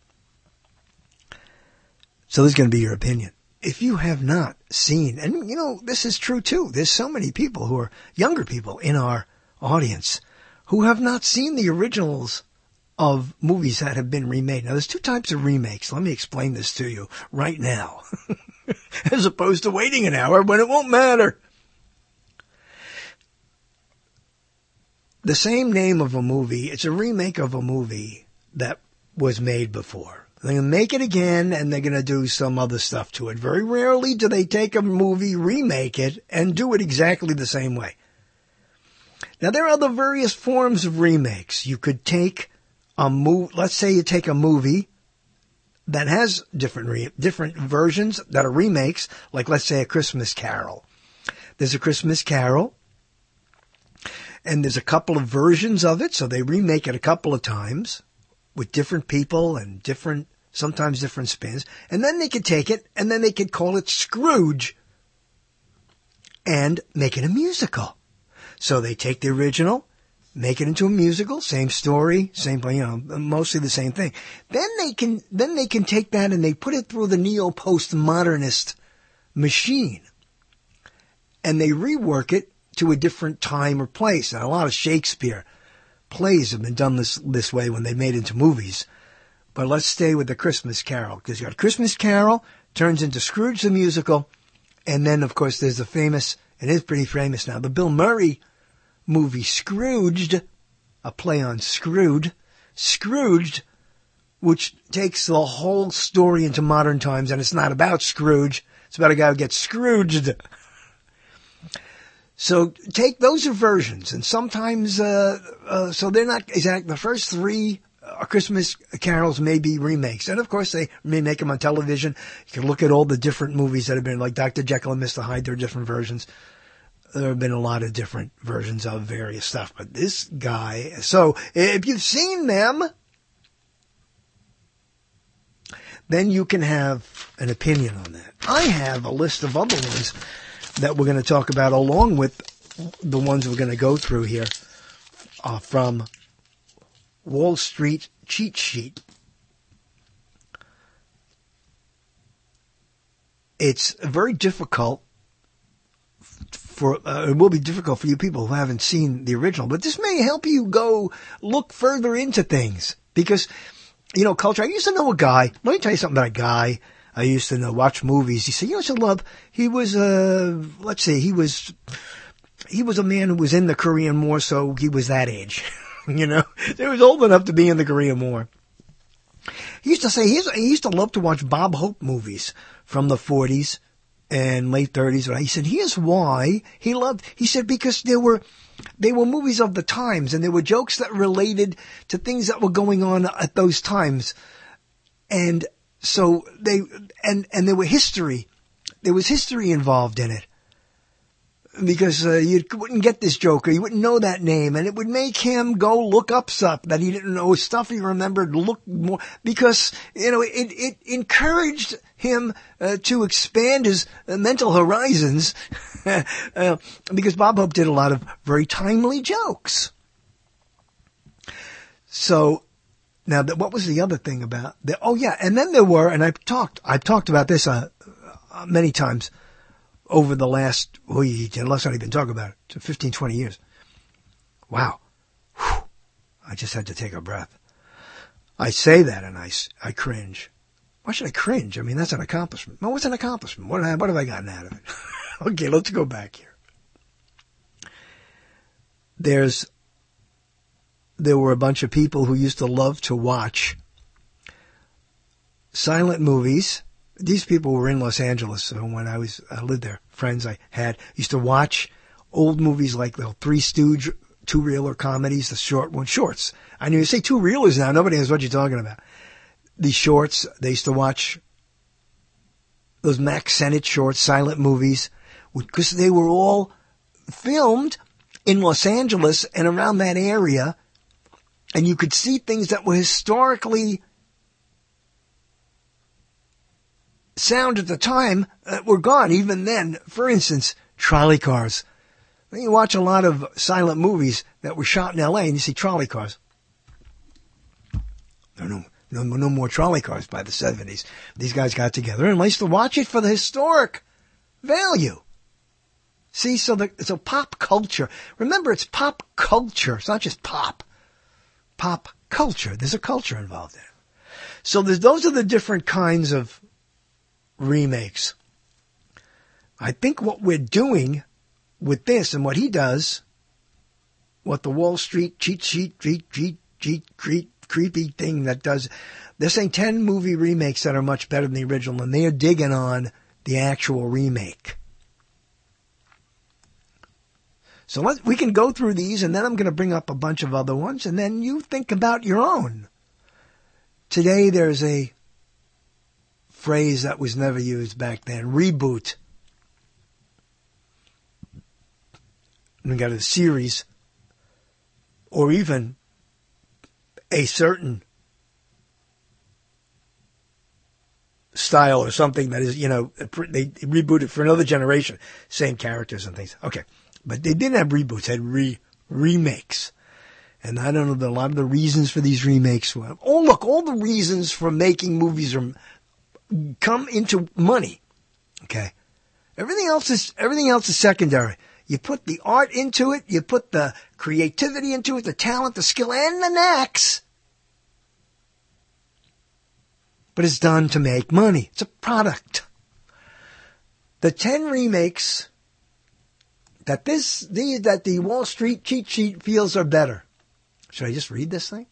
S8: So this is going to be your opinion. If you have not seen, and you know this is true too. There's so many people who are younger people in our audience who have not seen the originals of movies that have been remade. Now, there's two types of remakes. Let me explain this to you right now, as opposed to waiting an hour when it won't matter. The same name of a movie, it's a remake of a movie that was made before. They're going to make it again, and they're going to do some other stuff to it. Very rarely do they take a movie, remake it, and do it exactly the same way. Now, there are other various forms of remakes. You could take a movie, let's say you take a movie that has different re- different versions that are remakes, like let's say A Christmas Carol. There's A Christmas Carol, and there's a couple of versions of it, so they remake it a couple of times with different people and different, sometimes different spins. And then they could take it, and then they could call it Scrooge and make it a musical. So they take the original, make it into a musical, same story, same, you know, mostly the same thing. Then they can, then they can take that and they put it through the neo-postmodernist machine. And they rework it to a different time or place. And a lot of Shakespeare plays have been done this, this way when they made it into movies. But let's stay with the Christmas Carol, because you got Christmas Carol, turns into Scrooge the musical, and then of course there's the famous, it is pretty famous now, the Bill Murray movie Scrooged, a play on Screwed, Scrooged, which takes the whole story into modern times, and it's not about Scrooge, it's about a guy who gets Scrooged. So take those are versions, and sometimes, uh, uh, so they're not exact. The first three uh, Christmas carols may be remakes, and of course they remake them on television. You can look at all the different movies that have been, like Doctor Jekyll and Mister Hyde. There are different versions. There have been a lot of different versions of various stuff, but this guy. So if you've seen them, then you can have an opinion on that. I have a list of other ones that we're going to talk about along with the ones we're going to go through here uh, from Wall Street Cheat Sheet. It's very difficult for, uh, it will be difficult for you people who haven't seen the original, but this may help you go look further into things because, you know, culture. I used to know a guy, let me tell you something about a guy I used to know, watch movies. He said, you know, to love, he was, uh, let's see, he was, he was a man who was in the Korean War, so he was that age, you know, he was old enough to be in the Korean War. He used to say, he used to love to watch Bob Hope movies from the forties and late thirties. He said, here's why he loved, he said, because there were, they were movies of the times and there were jokes that related to things that were going on at those times. And so they, and, and there were history, there was history involved in it. Because, uh, you wouldn't get this joke or you wouldn't know that name and it would make him go look up stuff that he didn't know, stuff he remembered, look more, because, you know, it, it encouraged him, uh, to expand his uh, mental horizons, uh, because Bob Hope did a lot of very timely jokes. So, now, what was the other thing about the, oh yeah, and then there were, and I've talked, I've talked about this, uh, uh many times over the last, oh, unless I even talk about it, fifteen, twenty years. Wow. Whew. I just had to take a breath. I say that and I, I cringe. Why should I cringe? I mean, that's an accomplishment. Well, what's an accomplishment? What, what have I gotten out of it? Okay, let's go back here. There's, there were a bunch of people who used to love to watch silent movies. These people were in Los Angeles, so when I was, I lived there, friends I had, used to watch old movies like the Three Stooge, two-reeler comedies, the short one, shorts. I know you say two-reelers now, nobody knows what you're talking about. These shorts, they used to watch those Mack Sennett shorts, silent movies, because they were all filmed in Los Angeles and around that area, and you could see things that were historically sound at the time uh, were gone. Even then, for instance, trolley cars. You watch a lot of silent movies that were shot in L A and you see trolley cars. No, no, no, no more trolley cars by the seventies. These guys got together and used to watch it for the historic value. See, so the, so pop culture. Remember, it's pop culture. It's not just pop. Pop culture. There's a culture involved in it. So there's, those are the different kinds of remakes. I think what we're doing with this and what he does, what the Wall Street cheat sheet, cheat, cheat, cheat, cheat, creepy thing that does. They're saying ten movie remakes that are much better than the original, and they are digging on the actual remake. So let, we can go through these, and then I'm going to bring up a bunch of other ones, and then you think about your own. Today there's a phrase that was never used back then, reboot. And we got a series, or even a certain style or something that is, you know, they rebooted for another generation, same characters and things. Okay. But they didn't have reboots, they had re, remakes. And I don't know, a lot of the reasons for these remakes were, oh look, all the reasons for making movies are, come into money. Okay. Everything else is, everything else is secondary. You put the art into it, you put the creativity into it, the talent, the skill, and the knacks. But it's done to make money. It's a product. The ten remakes that this, the, that the Wall Street cheat sheet feels are better. Should I just read this thing?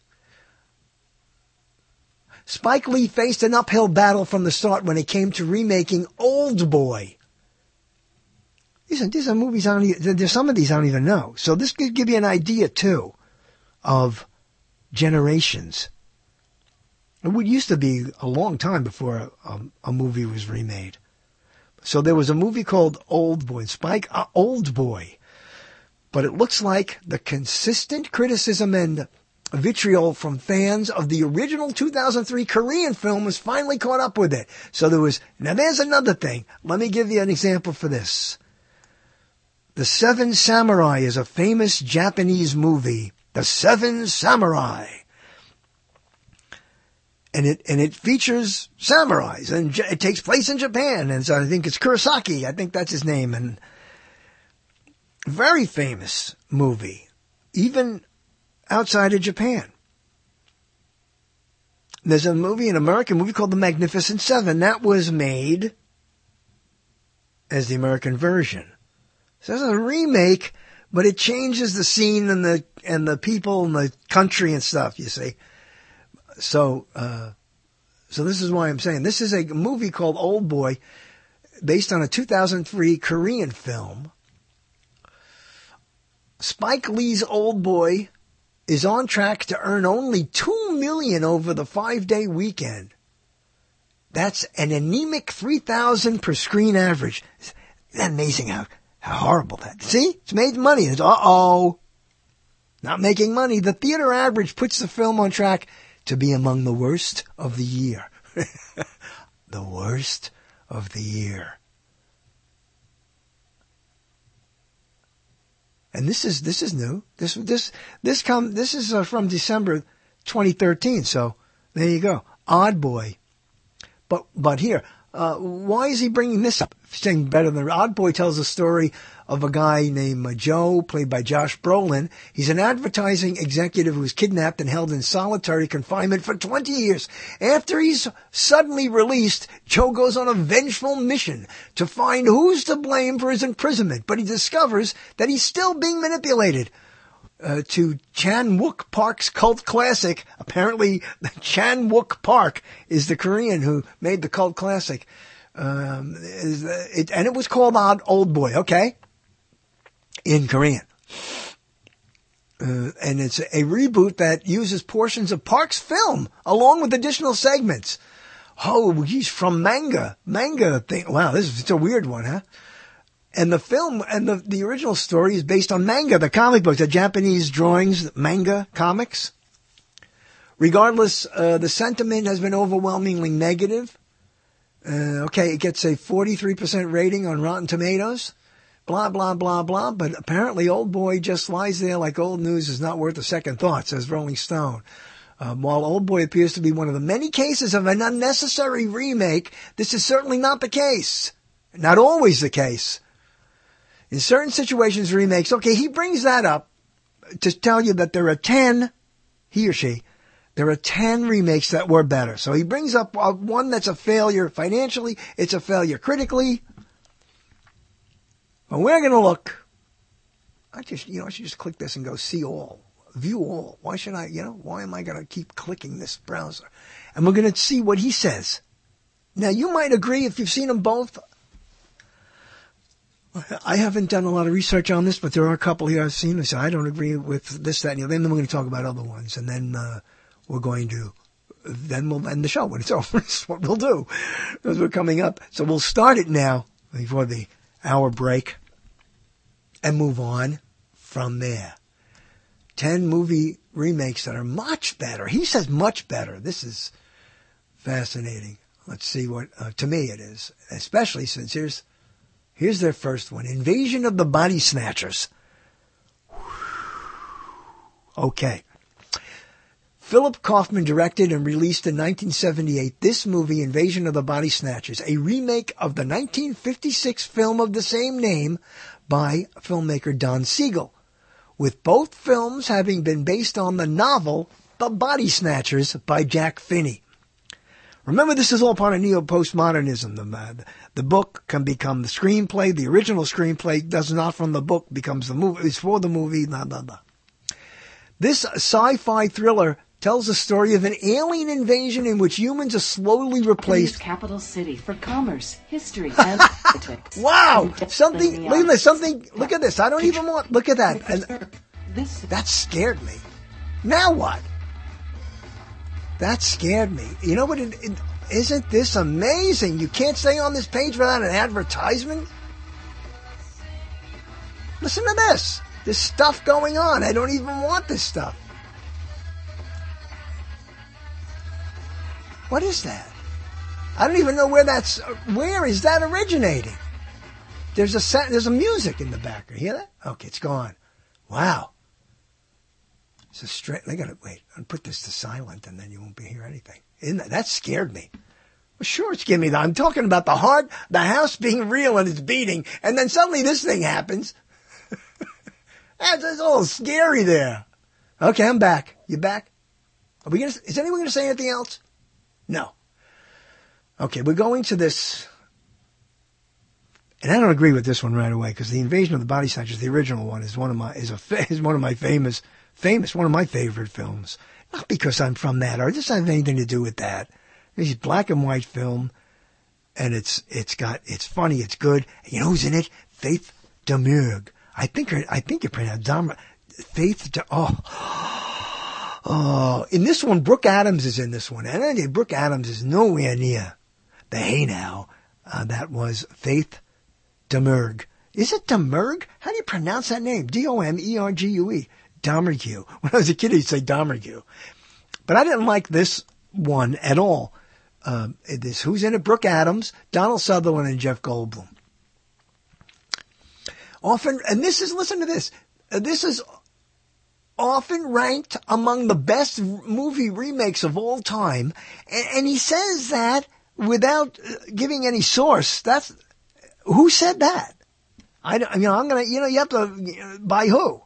S8: Spike Lee faced an uphill battle from the start when it came to remaking Old Boy. These are, these are movies I don't even, there's some of these I don't even know. So this could give you an idea, too, of generations. It would used to be a long time before a, a movie was remade. So there was a movie called Old Boy, Spike uh, Old Boy. But it looks like the consistent criticism and vitriol from fans of the original two thousand three Korean film was finally caught up with it. So there was, now there's another thing. Let me give you an example for this. The Seven Samurai is a famous Japanese movie. The Seven Samurai. And it, and it features samurais, and it takes place in Japan, and so I think it's Kurosaki, I think that's his name, and very famous movie, even outside of Japan. There's a movie, an American movie called The Magnificent Seven, that was made as the American version. So it's a remake, but it changes the scene and the, and the people and the country and stuff, you see. So, uh, so this is why I'm saying this is a movie called Old Boy based on a two thousand three Korean film. Spike Lee's Old Boy is on track to earn only two million dollars over the five-day weekend. That's an anemic three thousand dollars per screen average. Isn't that amazing how, how horrible that is? See? It's made money. It's, uh-oh. Not making money. The theater average puts the film on track to be among the worst of the year. The worst of the year. And this is, this is new. This, this, this come, this is uh, from December twenty thirteen. So there you go. Odd Boy. But, but here, uh, why is he bringing this up? Saying better than Odd Boy tells a story of a guy named uh, Joe, played by Josh Brolin. He's an advertising executive who was kidnapped and held in solitary confinement for twenty years. After he's suddenly released, Joe goes on a vengeful mission to find who's to blame for his imprisonment. But he discovers that he's still being manipulated. Uh, to Chan Wook Park's cult classic. Apparently, Chan Wook Park is the Korean who made the cult classic. Um, is, uh, it, and it was called Odd Old Boy, okay? In Korean. Uh, and it's a reboot that uses portions of Park's film along with additional segments. Oh, he's from manga. Manga thing. Wow, this is it's a weird one, huh? And the film and the, the original story is based on manga, the comic books, the Japanese drawings, manga comics. Regardless, uh, the sentiment has been overwhelmingly negative. Uh, okay, it gets a forty-three percent rating on Rotten Tomatoes. Blah, blah, blah, blah. But apparently Old Boy just lies there like old news is not worth a second thought, says Rolling Stone. Um, while Old Boy appears to be one of the many cases of an unnecessary remake, this is certainly not the case. Not always the case. In certain situations, remakes, okay, he brings that up to tell you that there are ten, he or she, there are ten remakes that were better. So he brings up uh, one that's a failure financially, it's a failure critically. But we're going to look. I just, you know, I should just click this and go see all. view all. Why should I, you know, why am I going to keep clicking this browser? And we're going to see what he says. Now, you might agree if you've seen them both. I haven't done a lot of research on this, but there are a couple here I've seen. So I don't agree with this, that, and the other. Then we're going to talk about other ones. And then uh, we're going to, then we'll end the show when it's over. That's what we'll do as we're coming up. So we'll start it now before the hour break and move on from there. Ten movie remakes that are much better. He says much better. This is fascinating. Let's see what, uh, to me it is, especially since here's, here's their first one. Invasion of the Body Snatchers. Okay. Philip Kaufman directed and released in nineteen seventy-eight this movie, Invasion of the Body Snatchers, a remake of the nineteen fifty-six film of the same name by filmmaker Don Siegel, with both films having been based on the novel The Body Snatchers by Jack Finney. Remember, this is all part of neo-postmodernism. The, uh, the book can become the screenplay. The original screenplay does not from the book becomes the movie. It's for the movie, blah, blah, blah. This sci-fi thriller tells the story of an alien invasion in which humans are slowly replaced.
S12: Capital city for commerce, history, and politics.
S8: Wow! Something, look at this, something, look at this. I don't even want, look at that. And that scared me. Now what? That scared me. You know what? It, it, isn't this amazing? You can't stay on this page without an advertisement? Listen to this. There's stuff going on. I don't even want this stuff. What is that? I don't even know where that's, where is that originating? There's a, there's a music in the back. You hear that? Okay, it's gone. Wow. It's a straight, I gotta, wait, I'll put this to silent and then you won't be hear anything. Isn't that, that scared me. Well, sure, it's giving me that. I'm talking about the heart, the house being real and it's beating, and then suddenly this thing happens. That's, that's all scary there. Okay, I'm back. You back? Are we gonna, is anyone gonna say anything else? No. Okay, we're going to this, and I don't agree with this one right away because the Invasion of the Body Snatchers, the original one, is one of my is a is one of my famous famous one of my favorite films. Not because I'm from that, or it doesn't have anything to do with that. It's a black and white film, and it's it's got it's funny, it's good. And you know who's in it? Faith Domergue. I think her, I think you pronounce Dom, Faith. De, oh. Oh, in this one, Brooke Adams is in this one. And I think Brooke Adams is nowhere near the hey now. Uh, that was Faith Domergue. Is it Domergue? How do you pronounce that name? D O M E R G U E. Domergue. When I was a kid, I'd say Domergue. But I didn't like this one at all. Um, this, who's in it? Brooke Adams, Donald Sutherland, and Jeff Goldblum. Often, and this is, listen to this. Uh, this is often ranked among the best movie remakes of all time. And, and he says that without giving any source. That's, who said that? I don't, you know, I'm gonna, you know, you have to, by who?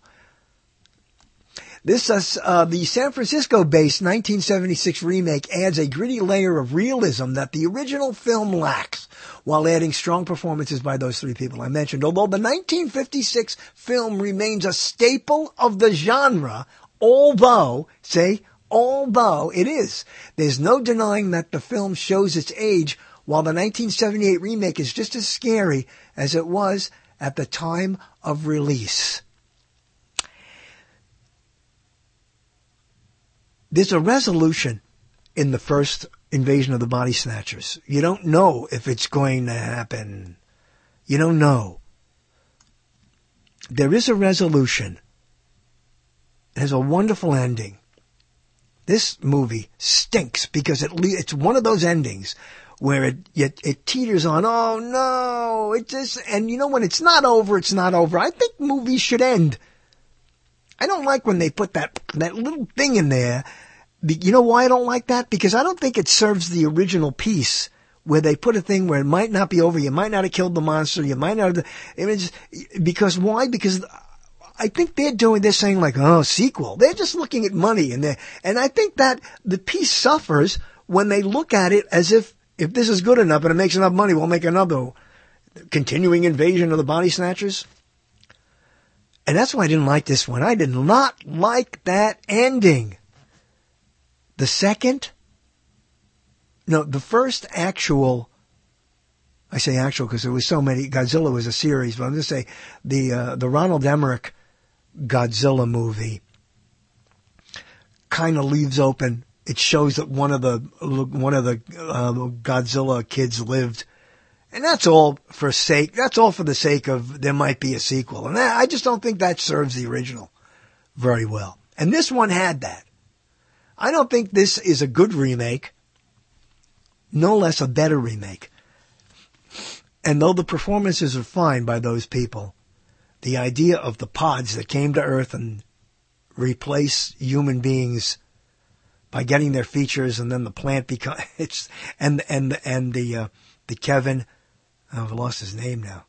S8: This, uh, uh, the San Francisco-based nineteen seventy-six remake adds a gritty layer of realism that the original film lacks, while adding strong performances by those three people I mentioned. Although the nineteen fifty-six film remains a staple of the genre, although, say, although it is, there's no denying that the film shows its age, while the nineteen seventy-eight remake is just as scary as it was at the time of release. There's a resolution in the first Invasion of the Body Snatchers. You don't know if it's going to happen. You don't know. There is a resolution. It has a wonderful ending. This movie stinks because it le- it's one of those endings where it, it it teeters on, oh no, it just, and you know when it's not over, it's not over. I think movies should end. I don't like when they put that, that little thing in there. You know why I don't like that? Because I don't think it serves the original piece where they put a thing where it might not be over. You might not have killed the monster. You might not have, it was, because why? Because I think they're doing, they're saying like, oh, sequel. They're just looking at money and they and I think that the piece suffers when they look at it as if, if this is good enough and it makes enough money, we'll make another continuing Invasion of the Body Snatchers. And that's why I didn't like this one. I did not like that ending. The second, no, the first actual, I say actual because there was so many, Godzilla was a series, but I'm going to say the, uh, the Ronald Emmerich Godzilla movie kind of leaves open. It shows that one of the, one of the, uh, Godzilla kids lived. And that's all for sake, that's all for the sake of there might be a sequel. And I just don't think that serves the original very well. And this one had that. I don't think this is a good remake, no less a better remake. And though the performances are fine by those people, the idea of the pods that came to Earth and replace human beings by getting their features and then the plant become, it's, and, and, and the, uh, the Kevin, oh, I've lost his name now.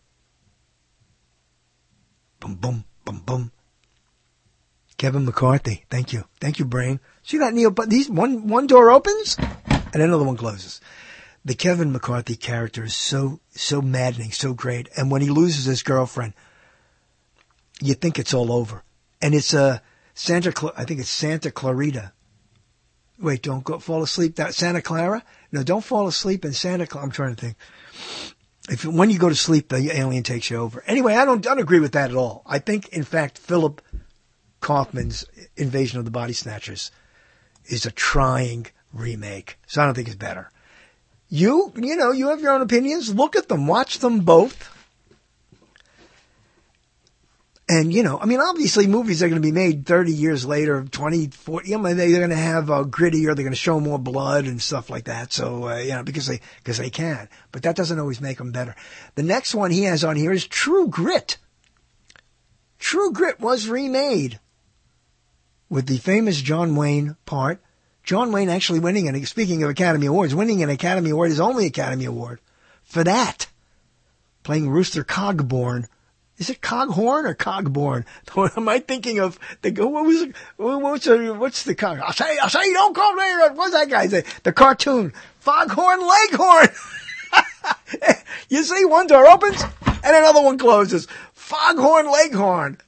S8: Boom, boom, boom, boom. Kevin McCarthy. Thank you. Thank you, brain. See that, Neil? But these, one, one door opens and another one closes. The Kevin McCarthy character is so, so maddening, so great. And when he loses his girlfriend, you think it's all over. And it's, uh, Santa, Cla- I think it's Santa Clarita. Wait, don't go, fall asleep. That Santa Clara? No, don't fall asleep in Santa Clara. I'm trying to think. If, when you go to sleep, the alien takes you over. Anyway, I don't, don't agree with that at all. I think, in fact, Philip Kaufman's Invasion of the Body Snatchers is a trying remake. So I don't think it's better. You, you know, you have your own opinions. Look at them. Watch them both. And, you know, I mean, obviously movies are going to be made thirty years later, twenty, forty, you know, they're going to have uh, grittier, they're going to show more blood and stuff like that. So, uh, you know, because they, because they can. But that doesn't always make them better. The next one he has on here is True Grit. True Grit was remade with the famous John Wayne part. John Wayne actually winning, and speaking of Academy Awards, winning an Academy Award, his only Academy Award for that. Playing Rooster Cogburn. Is it Coghorn or Cogborn? Am I thinking of the, what was it, what's the, what's the cog? I say, I say, don't call me, what's that guy say? The cartoon. Foghorn Leghorn. You see, one door opens and another one closes. Foghorn Leghorn.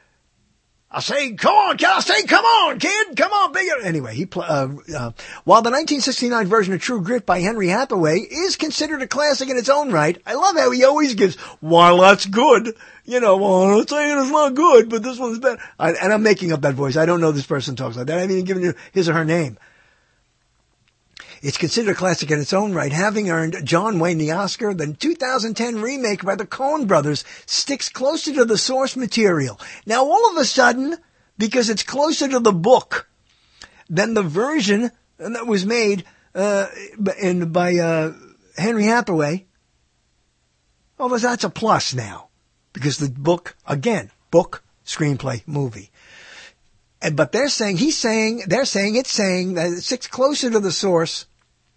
S8: I say, come on, kid. I say, come on, kid. Come on, bigger. Anyway, he, pl- uh, uh, while the nineteen sixty-nine version of True Grit by Henry Hathaway is considered a classic in its own right, I love how he always gives, while that's good, you know, well, I'm not saying it's not good, but this one's better. I, and I'm making up that voice. I don't know this person talks like that. I haven't even given you his or her name. It's considered a classic in its own right, having earned John Wayne the Oscar. The two thousand ten remake by the Coen brothers sticks closer to the source material. Now, all of a sudden, because it's closer to the book than the version that was made uh, in, by uh, Henry Hathaway, well, that's a plus now. Because the book, again, book, screenplay, movie. And, but they're saying, he's saying, they're saying, it's saying that it sticks closer to the source.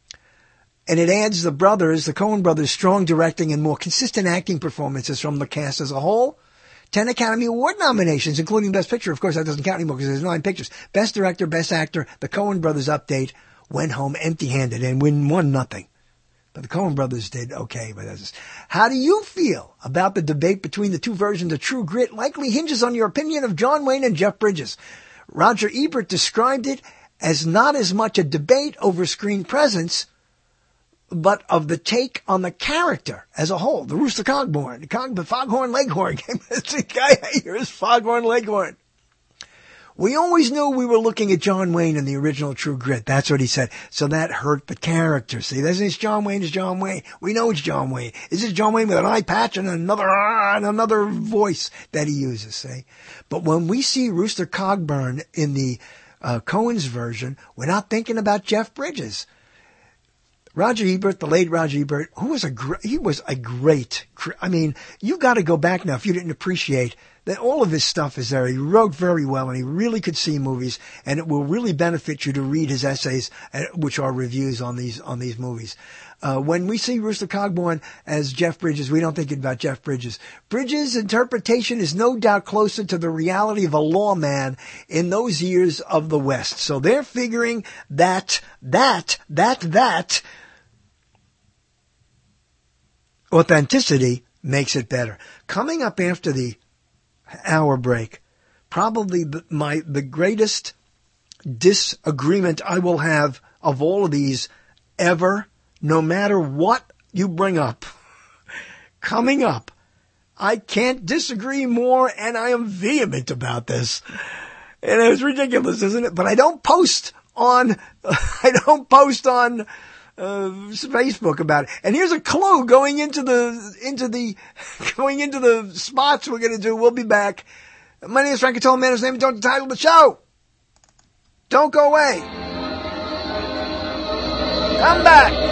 S8: And it adds the brothers, the Coen brothers' strong directing and more consistent acting performances from the cast as a whole. Ten Academy Award nominations, including Best Picture. Of course, that doesn't count anymore because there's nine pictures. Best Director, Best Actor. The Coen brothers update went home empty-handed and won nothing. But the Coen brothers did okay. But that's, how do you feel about the debate between the two versions of True Grit? Likely hinges on your opinion of John Wayne and Jeff Bridges. Roger Ebert described it as not as much a debate over screen presence, but of the take on the character as a whole. The Rooster Cogburn, the, Cog, the Foghorn Leghorn. The guy here is Foghorn Leghorn. We always knew we were looking at John Wayne in the original True Grit. That's what he said. So that hurt the character. See, this is John Wayne is John Wayne. We know it's John Wayne. Is it John Wayne with an eye patch and another and another voice that he uses, see? But when we see Rooster Cogburn in the uh, Coen's version, we're not thinking about Jeff Bridges. Roger Ebert, the late Roger Ebert, who was a gr- he was a great, I mean, you got to go back now if you didn't appreciate that all of his stuff is there. He wrote very well and he really could see movies, and it will really benefit you to read his essays, uh, which are reviews on these, on these movies. Uh, when we see Rooster Cogburn as Jeff Bridges, we don't think about Jeff Bridges. Bridges' interpretation is no doubt closer to the reality of a lawman in those years of the West. So they're figuring that, that, that, that, authenticity makes it better. Coming up after the hour break. Probably the, my the greatest disagreement I will have of all of these ever, no matter what you bring up. Coming up, I can't disagree more, and I am vehement about this. And it's ridiculous, isn't it? But I don't post on, I don't post on uh, Facebook about it. And here's a clue going into the, into the, going into the spots we're going to do. We'll be back. My name is Frank Cattola, man. His name is Don't Title the Show. Don't go away. Come back.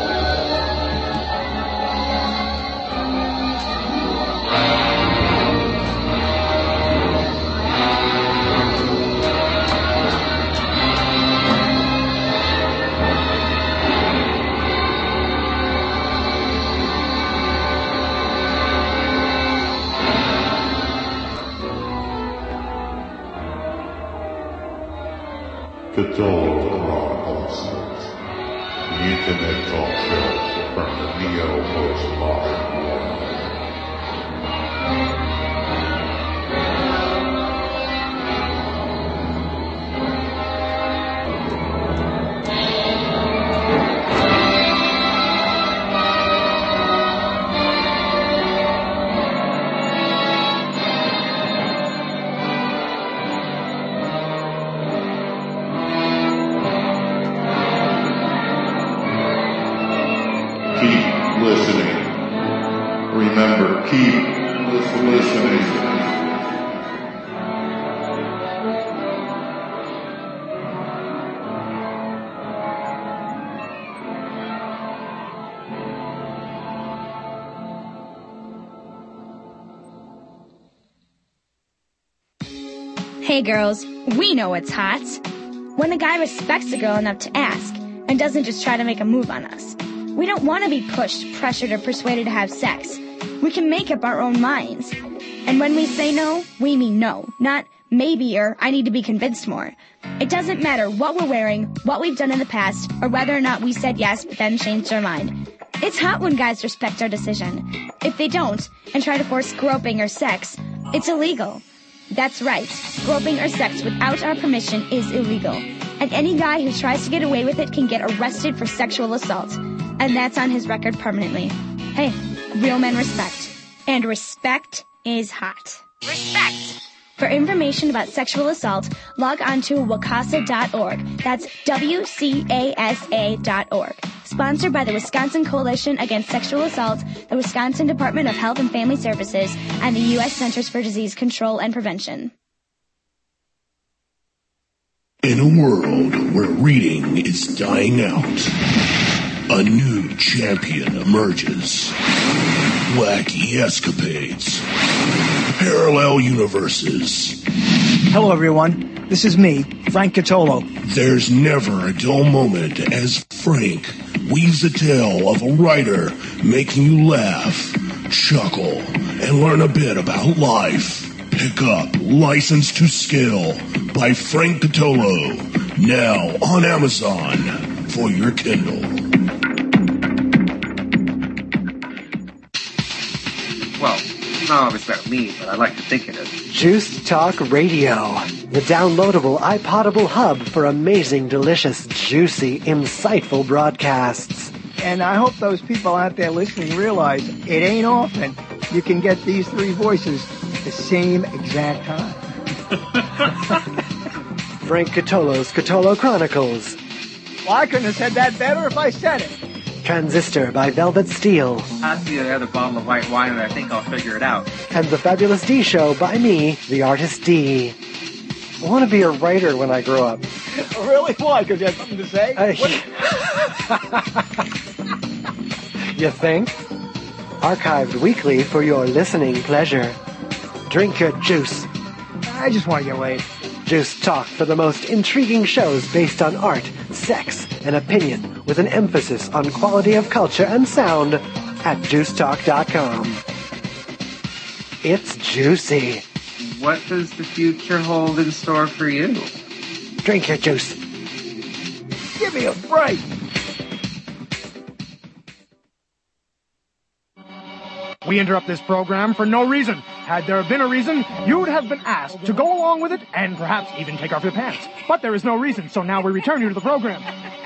S10: Cattola Chronicles, the internet talk show from the neo-postmodern world. Listening. Remember, keep listening.
S15: Hey girls, we know what's hot. When a guy respects a girl enough to ask and doesn't just try to make a move on us. We don't want to be pushed, pressured, or persuaded to have sex. We can make up our own minds. And when we say no, we mean no, not maybe or I need to be convinced more. It doesn't matter what we're wearing, what we've done in the past, or whether or not we said yes but then changed our mind. It's hot when guys respect our decision. If they don't, and try to force groping or sex, it's illegal. That's right. Groping or sex without our permission is illegal. And any guy who tries to get away with it can get arrested for sexual assault. And that's on his record permanently. Hey, real men respect. And respect is hot. Respect! For information about sexual assault, log on to wacasa dot org. That's W C A S A dot org. Sponsored by the Wisconsin Coalition Against Sexual Assault, the Wisconsin Department of Health and Family Services, and the U S Centers for Disease Control and Prevention.
S16: In a world where reading is dying out, a new champion emerges. Wacky escapades. Parallel universes.
S8: Hello, everyone. This is me, Frank Cattola.
S16: There's never a dull moment as Frank weaves a tale of a writer making you laugh, chuckle, and learn a bit about life. Pick up License to Scale by Frank Cattola, now on Amazon for your Kindle.
S17: Well, not always about me, but I like to think it is.
S18: Juiced Talk Radio, the downloadable iPodable hub for amazing, delicious, juicy, insightful broadcasts.
S8: And I hope those people out there listening realize it ain't often you can get these three voices at the same exact time.
S18: Frank Cattola's Cattola Chronicles.
S8: Well, I couldn't have said that better if I said it.
S18: Transistor by Velvet Steel.
S17: Pass me the other bottle of white wine and I think I'll figure it out.
S18: And The Fabulous D Show by me, the artist D. I want to be a writer when I grow up.
S8: Really? Why? Because you have something to say?
S18: Uh, you think? Archived weekly for your listening pleasure. Drink your juice.
S8: I just want to get laid.
S18: Juice Talk for the most intriguing shows based on art, sex, and opinion with an emphasis on quality of culture and sound at juice talk dot com. It's juicy.
S17: What does the future hold in store for you?
S18: Drink your juice.
S8: Give me a break.
S6: We interrupt this program for no reason.
S19: Had there been a reason, you'd have been asked to go along with it and perhaps even take off your pants. But there is no reason, so now we return you to the program.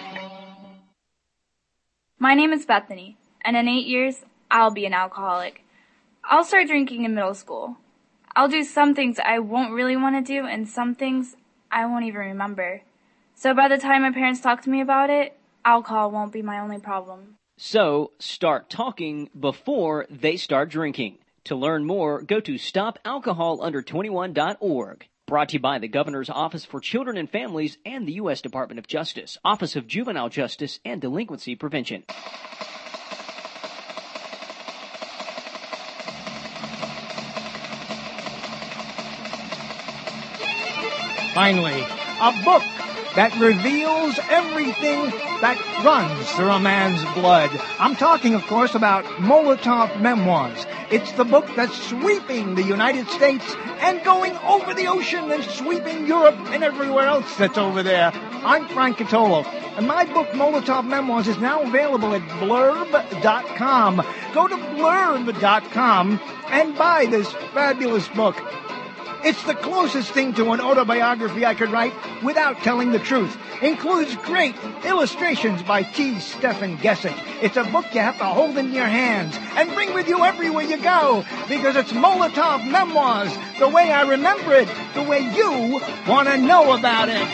S20: My name is Bethany, and in eight years, I'll be an alcoholic. I'll start drinking in middle school. I'll do some things I won't really want to do, and some things I won't even remember. So by the time my parents talk to me about it, alcohol won't be my only problem.
S21: So, start talking before they start drinking. To learn more, go to stop alcohol under twenty-one dot org. Brought to you by the Governor's Office for Children and Families and the U S Department of Justice, Office of Juvenile Justice and Delinquency Prevention.
S8: Finally, a book that reveals everything that runs through a man's blood. I'm talking, of course, about Molotov Memoirs. It's the book that's sweeping the United States and going over the ocean and sweeping Europe and everywhere else that's over there. I'm Frank Catolo, and my book, Molotov Memoirs, is now available at blurb dot com. Go to blurb dot com and buy this fabulous book. It's the closest thing to an autobiography I could write without telling the truth. Includes great illustrations by T. Stephen Gessich. It's a book you have to hold in your hands and bring with you everywhere you go, because it's Molotov Memoirs, the way I remember it, the way you want to know about it.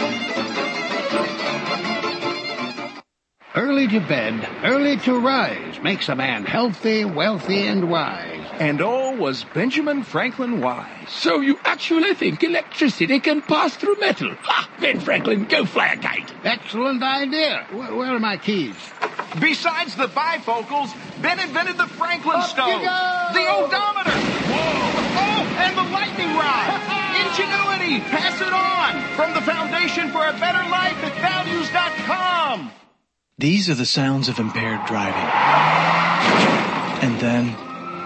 S22: Early to bed, early to rise makes a man healthy, wealthy, and wise.
S23: And all was Benjamin Franklin wise. So you actually think electricity can pass through metal? Ha! Ben Franklin, go fly a kite.
S22: Excellent idea. Where, where are my keys?
S23: Besides the bifocals, Ben invented the Franklin
S22: Up
S23: stove,
S22: you go!
S23: the odometer, whoa, oh, and the lightning rod. Ingenuity, pass it on. From the Foundation for a Better Life at values dot com.
S24: These are the sounds of impaired driving. And then...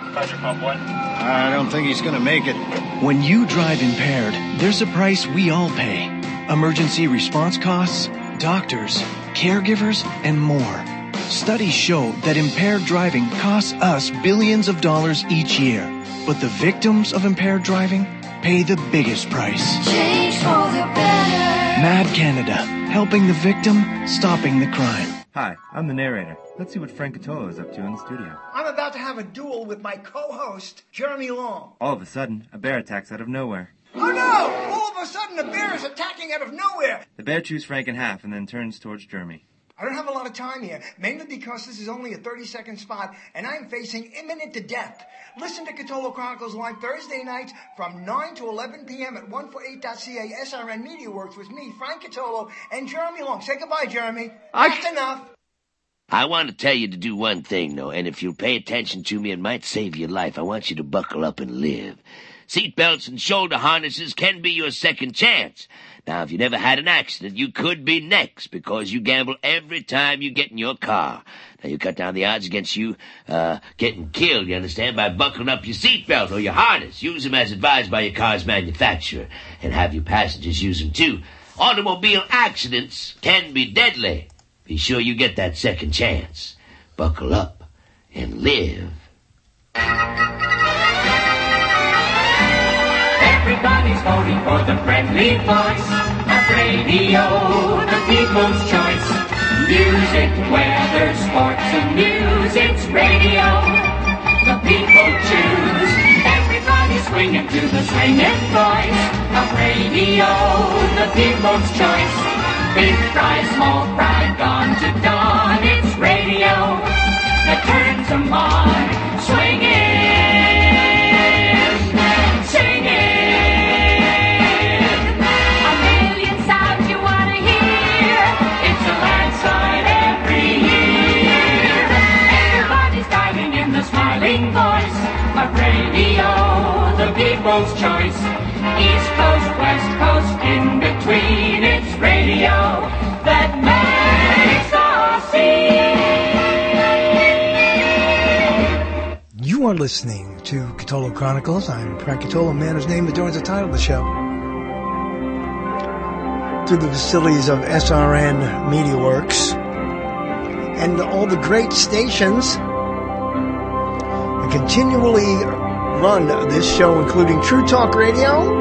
S22: I don't think he's going to make it.
S24: When you drive impaired, there's a price we all pay. Emergency response costs, doctors, caregivers, and more. Studies show that impaired driving costs us billions of dollars each year. But the victims of impaired driving pay the biggest price.
S25: Change for the better.
S24: Mad Canada, helping the victim, stopping the crime.
S26: Hi, I'm the narrator. Let's see what Frank Catolo is up to in the studio.
S8: I'm about to have a duel with my co-host, Jeremy Long.
S26: All of a sudden, a bear attacks out of nowhere.
S8: Oh no! All of a sudden, a bear is attacking out of nowhere!
S26: The bear chews Frank in half and then turns towards Jeremy.
S8: I don't have a lot of time here, mainly because this is only a thirty-second spot, and I'm facing imminent death. Listen to Catolo Chronicles live Thursday nights from nine to eleven p.m. at one forty-eight dot c a S R N Media Works with me, Frank Catolo, and Jeremy Long. Say goodbye, Jeremy. I... That's enough.
S9: I want to tell you to do one thing, though, and if you'll pay attention to me, it might save your life. I want you to buckle up and live. Seat belts and shoulder harnesses can be your second chance. Now, if you never had an accident, you could be next, because you gamble every time you get in your car. Now, you cut down the odds against you uh getting killed, you understand, by buckling up your seat belt or your harness. Use them as advised by your car's manufacturer, and have your passengers use them, too. Automobile accidents can be deadly. Be sure you get that second chance. Buckle up and live.
S27: Everybody's voting for the friendly voice of radio, the people's choice. Music, weather, sports, and news, it's radio. The people choose. Everybody's swinging to the swinging voice of radio, the people's choice. Big fry, small fry, dawn to dawn, it's radio that turns them on. Swinging, singing, a million sounds you want to hear. It's a landslide every year. Everybody's diving in the smiling voice of radio, the people's choice. East Coast, West Coast, in between, it's radio that makes us see.
S8: You are listening to Catolo Chronicles. I'm Frank Catolo, man whose name adorns the title of the show. Through the facilities of S R N Media Works and all the great stations that continually run this show, including True Talk Radio.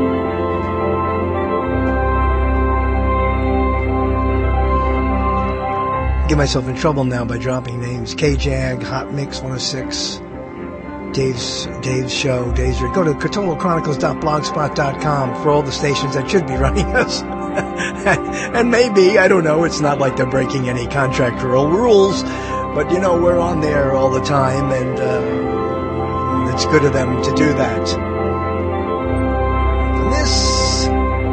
S8: Get myself in trouble now by dropping names. K-Jag, Hot Mix one oh six, Dave's Dave's Show, Dave's... Go to Cthulhu Chronicles dot blogspot dot com for all the stations that should be running us. And maybe, I don't know, it's not like they're breaking any contractual rules, but, you know, we're on there all the time, and uh, it's good of them to do that. And this...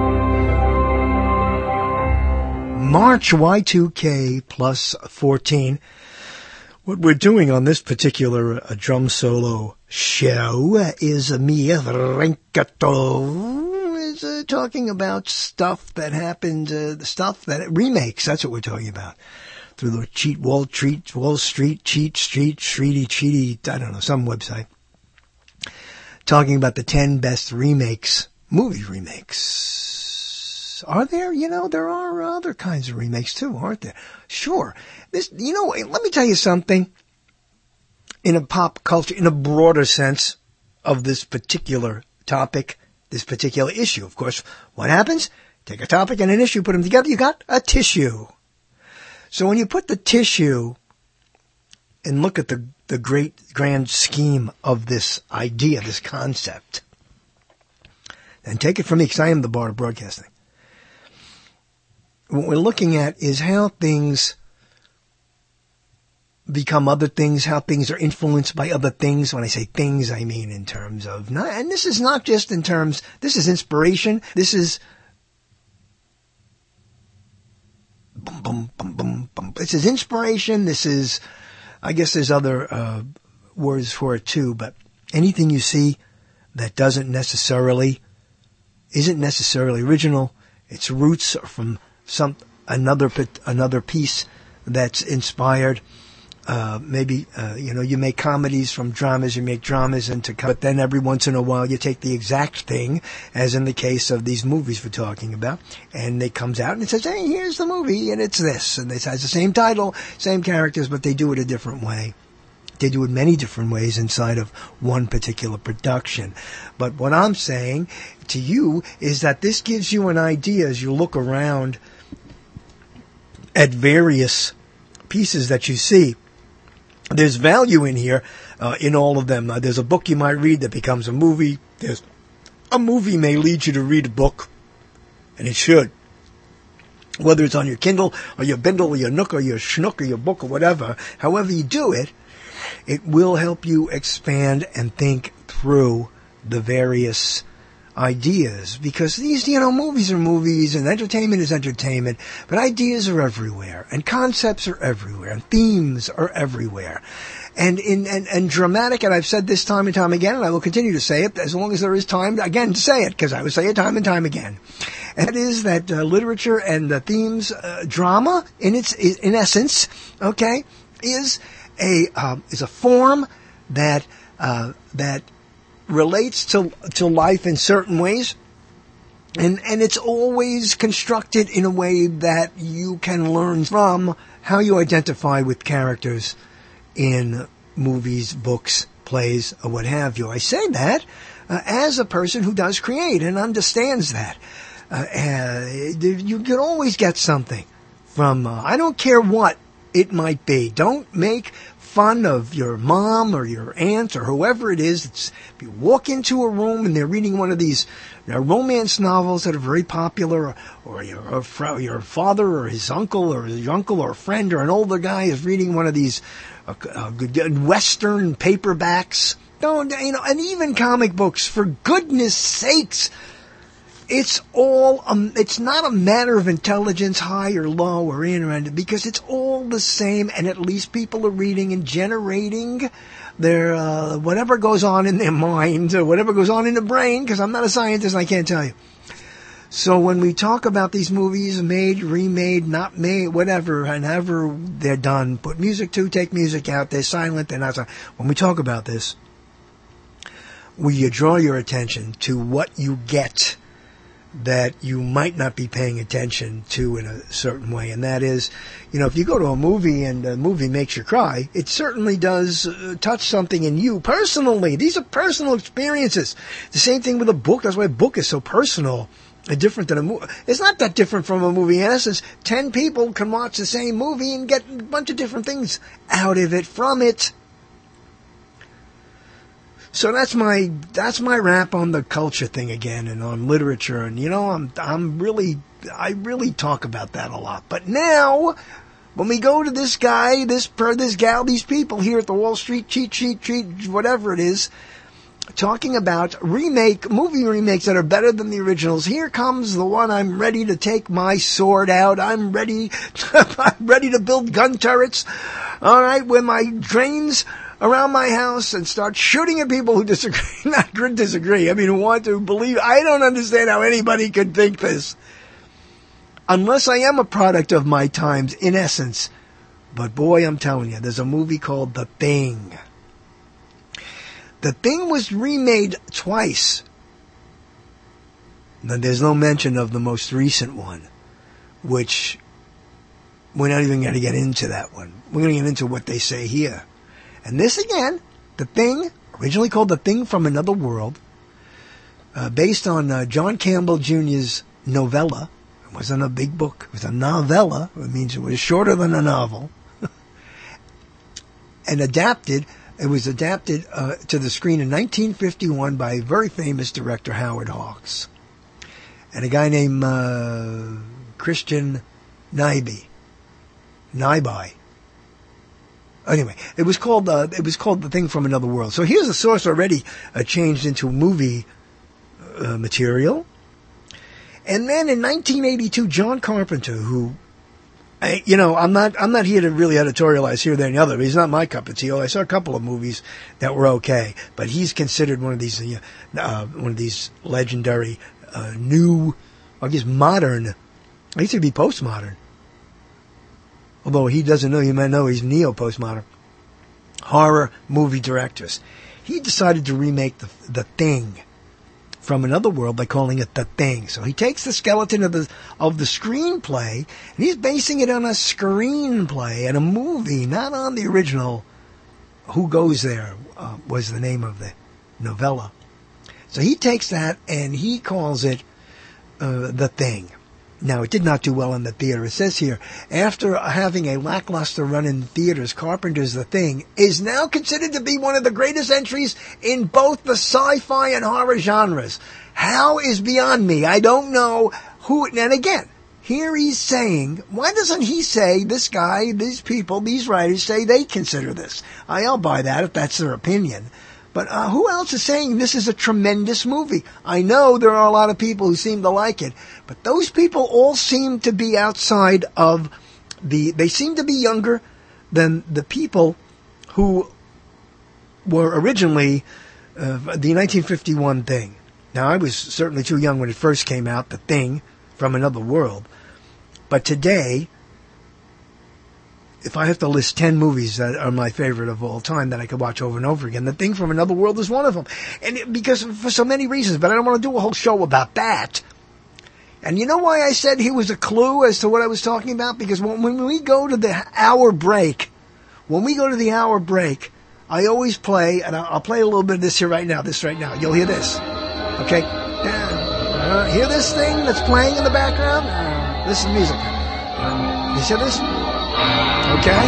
S8: March Y two K plus fourteen. What we're doing on this particular uh, drum solo show uh, is uh, me, Frankato, is uh, talking about stuff that happened, uh, the stuff that remakes. That's what we're talking about. Through the cheat Wall Street, Wall Street, cheat street, streety, cheaty, I don't know, some website. Talking about the ten best remakes, movie remakes. Are there? You know, there are other kinds of remakes too, aren't there? Sure. This, you know, let me tell you something. In a pop culture, in a broader sense of this particular topic, this particular issue. Of course, what happens? Take a topic and an issue, put them together, you got a tissue. So when you put the tissue and look at the, the great grand scheme of this idea, this concept, and take it from me, because I am the bard of broadcasting. What we're looking at is how things become other things, how things are influenced by other things. When I say things, I mean in terms of, not, and this is not just in terms, this is inspiration, this is, boom, boom, boom, boom, boom. This is inspiration, this is, I guess there's other uh, words for it too, but anything you see that doesn't necessarily, isn't necessarily original, its roots are from some another another piece that's inspired. Uh, maybe, uh, you know, you make comedies from dramas, you make dramas into, but then every once in a while you take the exact thing, as in the case of these movies we're talking about, and it comes out and it says, hey, here's the movie, and it's this, and it has the same title, same characters, but they do it a different way. They do it many different ways inside of one particular production. But what I'm saying to you is that this gives you an idea as you look around at various pieces that you see. There's value in here, uh, in all of them. Uh, there's a book you might read that becomes a movie. There's a movie may lead you to read a book, and it should. Whether it's on your Kindle or your Bindle or your Nook or your Schnook or your book or whatever, however you do it, it will help you expand and think through the various ideas, because these, you know, movies are movies and entertainment is entertainment, but ideas are everywhere and concepts are everywhere and themes are everywhere. And in, and, and dramatic, and I've said this time and time again, and I will continue to say it as long as there is time again to say it, because I will say it time and time again. And that is that uh, literature and the themes, uh, drama in its, in essence, okay, is a, uh, is a form that, uh, that relates to to life in certain ways, and and it's always constructed in a way that you can learn from how you identify with characters in movies, books, plays, or what have you. I say that uh, as a person who does create and understands that. Uh, uh, you can always get something from, uh, I don't care what it might be. Don't make fun of your mom or your aunt or whoever it is. It's, if you walk into a room and they're reading one of these uh, romance novels that are very popular, or, or your, or your father or his uncle or his uncle or a friend or an older guy is reading one of these uh, uh, Western paperbacks, don't, you know, and even comic books, for goodness sakes, it's all, um, it's not a matter of intelligence, high or low or in or under, because it's all the same, and at least people are reading and generating their, uh, whatever goes on in their mind, or whatever goes on in the brain, because I'm not a scientist and I can't tell you. So when we talk about these movies, made, remade, not made, whatever, and however they're done, put music to, take music out, they're silent, they're not silent. When we talk about this, we draw your attention to what you get that you might not be paying attention to in a certain way. And that is, you know, if you go to a movie and the movie makes you cry, it certainly does uh, touch something in you personally. These are personal experiences. The same thing with a book. That's why a book is so personal and different than a movie. It's not that different from a movie. In essence, ten people can watch the same movie and get a bunch of different things out of it, from it. So that's my that's my rap on the culture thing again, and on literature, and you know I'm I'm really I really talk about that a lot. But now, when we go to this guy, this per this gal, these people here at the Wall Street cheat sheet treat whatever it is, talking about remake movie remakes that are better than the originals. Here comes the one. I'm ready to take my sword out. I'm ready. I'm ready to build gun turrets. All right, with my trains around my house and start shooting at people who disagree. Not disagree. I mean, who want to believe. I don't understand how anybody could think this. Unless I am a product of my times, in essence. But boy, I'm telling you, there's a movie called The Thing. The Thing was remade twice. Now, there's no mention of the most recent one, which we're not even going to get into that one. We're going to get into what they say here. And this again, The Thing, originally called The Thing from Another World, uh, based on uh, John Campbell Junior's novella. It wasn't a big book. It was a novella. It means it was shorter than a novel. And adapted, it was adapted uh, to the screen in nineteen fifty-one by a very famous director, Howard Hawks. And a guy named uh, Christian Nyby. Nyby. Anyway, it was called uh, it was called The Thing from Another World. So here's a source already uh, changed into movie uh, material. And then in nineteen eighty-two, John Carpenter, who, I, you know, I'm not I'm not here to really editorialize here, there, and the other. He's not my cup of tea. I saw a couple of movies that were okay, but he's considered one of these uh, one of these legendary uh, new, I guess modern. I used to be postmodern. Although he doesn't know, you might know he's neo-postmodern. Horror movie directors. He decided to remake the, the Thing from Another World by calling it The Thing. So he takes the skeleton of the of the screenplay, and he's basing it on a screenplay and a movie, not on the original. Who Goes There uh, was the name of the novella. So he takes that and he calls it uh, The Thing. Now, it did not do well in the theater. It says here, after having a lackluster run in theaters, Carpenter's The Thing is now considered to be one of the greatest entries in both the sci-fi and horror genres. How is beyond me. I don't know who, and again, here he's saying, why doesn't he say, this guy, these people, these writers say they consider this? I'll buy that if that's their opinion. But uh, who else is saying this is a tremendous movie? I know there are a lot of people who seem to like it, but those people all seem to be outside of the, they seem to be younger than the people who were originally uh, the nineteen fifty-one Thing. Now, I was certainly too young when it first came out, The Thing from Another World. But today, if I have to list ten movies that are my favorite of all time that I could watch over and over again, The Thing from Another World is one of them. And it, because for so many reasons, but I don't want to do a whole show about that. And you know why I said he was a clue as to what I was talking about? Because when, when we go to the hour break, when we go to the hour break, I always play, and I'll, I'll play a little bit of this here right now, this right now. You'll hear this. Okay? Uh, hear this thing that's playing in the background? Uh, this is music. Uh, you hear this? Okay?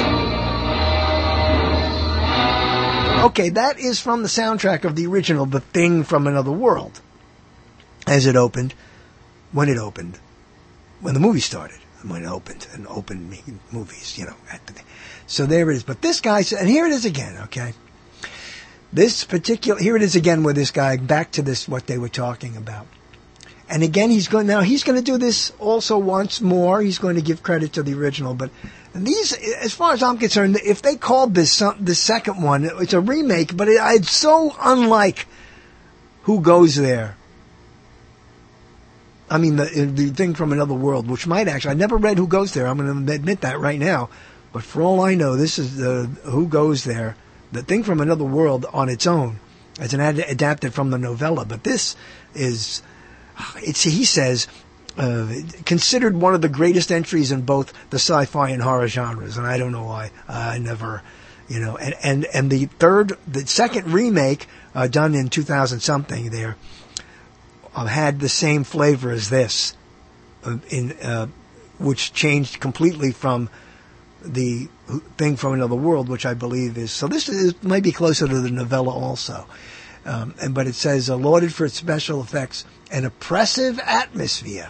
S8: Okay, that is from the soundtrack of the original The Thing from Another World. As it opened, when it opened, when the movie started, when it opened, and opened movies, you know. At the, so there it is. But this guy, and here it is again, okay? This particular, here it is again with this guy, back to this, what they were talking about. And again, he's going, now he's going to do this also once more. He's going to give credit to the original, but these, as far as I'm concerned, if they called this the second one, it's a remake, but it, it's so unlike Who Goes There. I mean, the, the Thing from Another World, which might actually, I never read Who Goes There. I'm going to admit that right now. But for all I know, this is the Who Goes There, The Thing from Another World on its own, as an ad- adapted from the novella. But this is it's, he says, uh, considered one of the greatest entries in both the sci-fi and horror genres. And I don't know why. Uh, I never, you know, and, and, and the third, the second remake, uh, done in two thousand something there, uh, had the same flavor as this, uh, in, uh, which changed completely from the Thing from Another World, which I believe is, so this is maybe closer to the novella also. Um, and, but it says, uh, lauded for its special effects and oppressive atmosphere.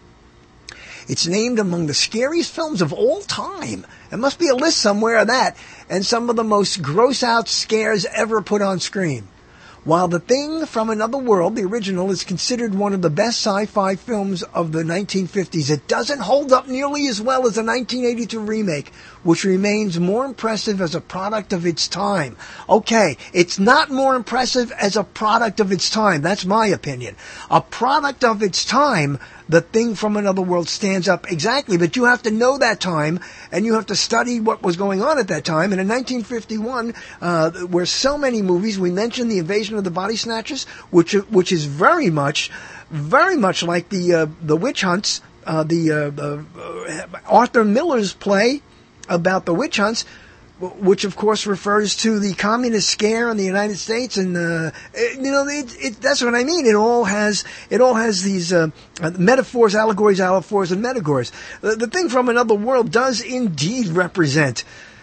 S8: It's named among the scariest films of all time. There must be a list somewhere of that. And some of the most gross-out scares ever put on screen. While The Thing from Another World, the original, is considered one of the best sci-fi films of the nineteen fifties, it doesn't hold up nearly as well as the nineteen eighty-two remake, which remains more impressive as a product of its time. Okay, it's not more impressive as a product of its time. That's my opinion. A product of its time, The Thing from Another World stands up exactly, but you have to know that time, and you have to study what was going on at that time. And in nineteen fifty-one, uh, where so many movies, we mentioned The Invasion of the Body Snatchers, which which is very much, very much like the uh, the witch hunts, uh, the uh, uh, Arthur Miller's play about the witch hunts, which of course refers to the communist scare in the United States, and uh, it, you know it, it, that's what I mean. It all has it all has these uh, metaphors, allegories, allegories, and metaphors. The, the Thing from Another World does indeed represent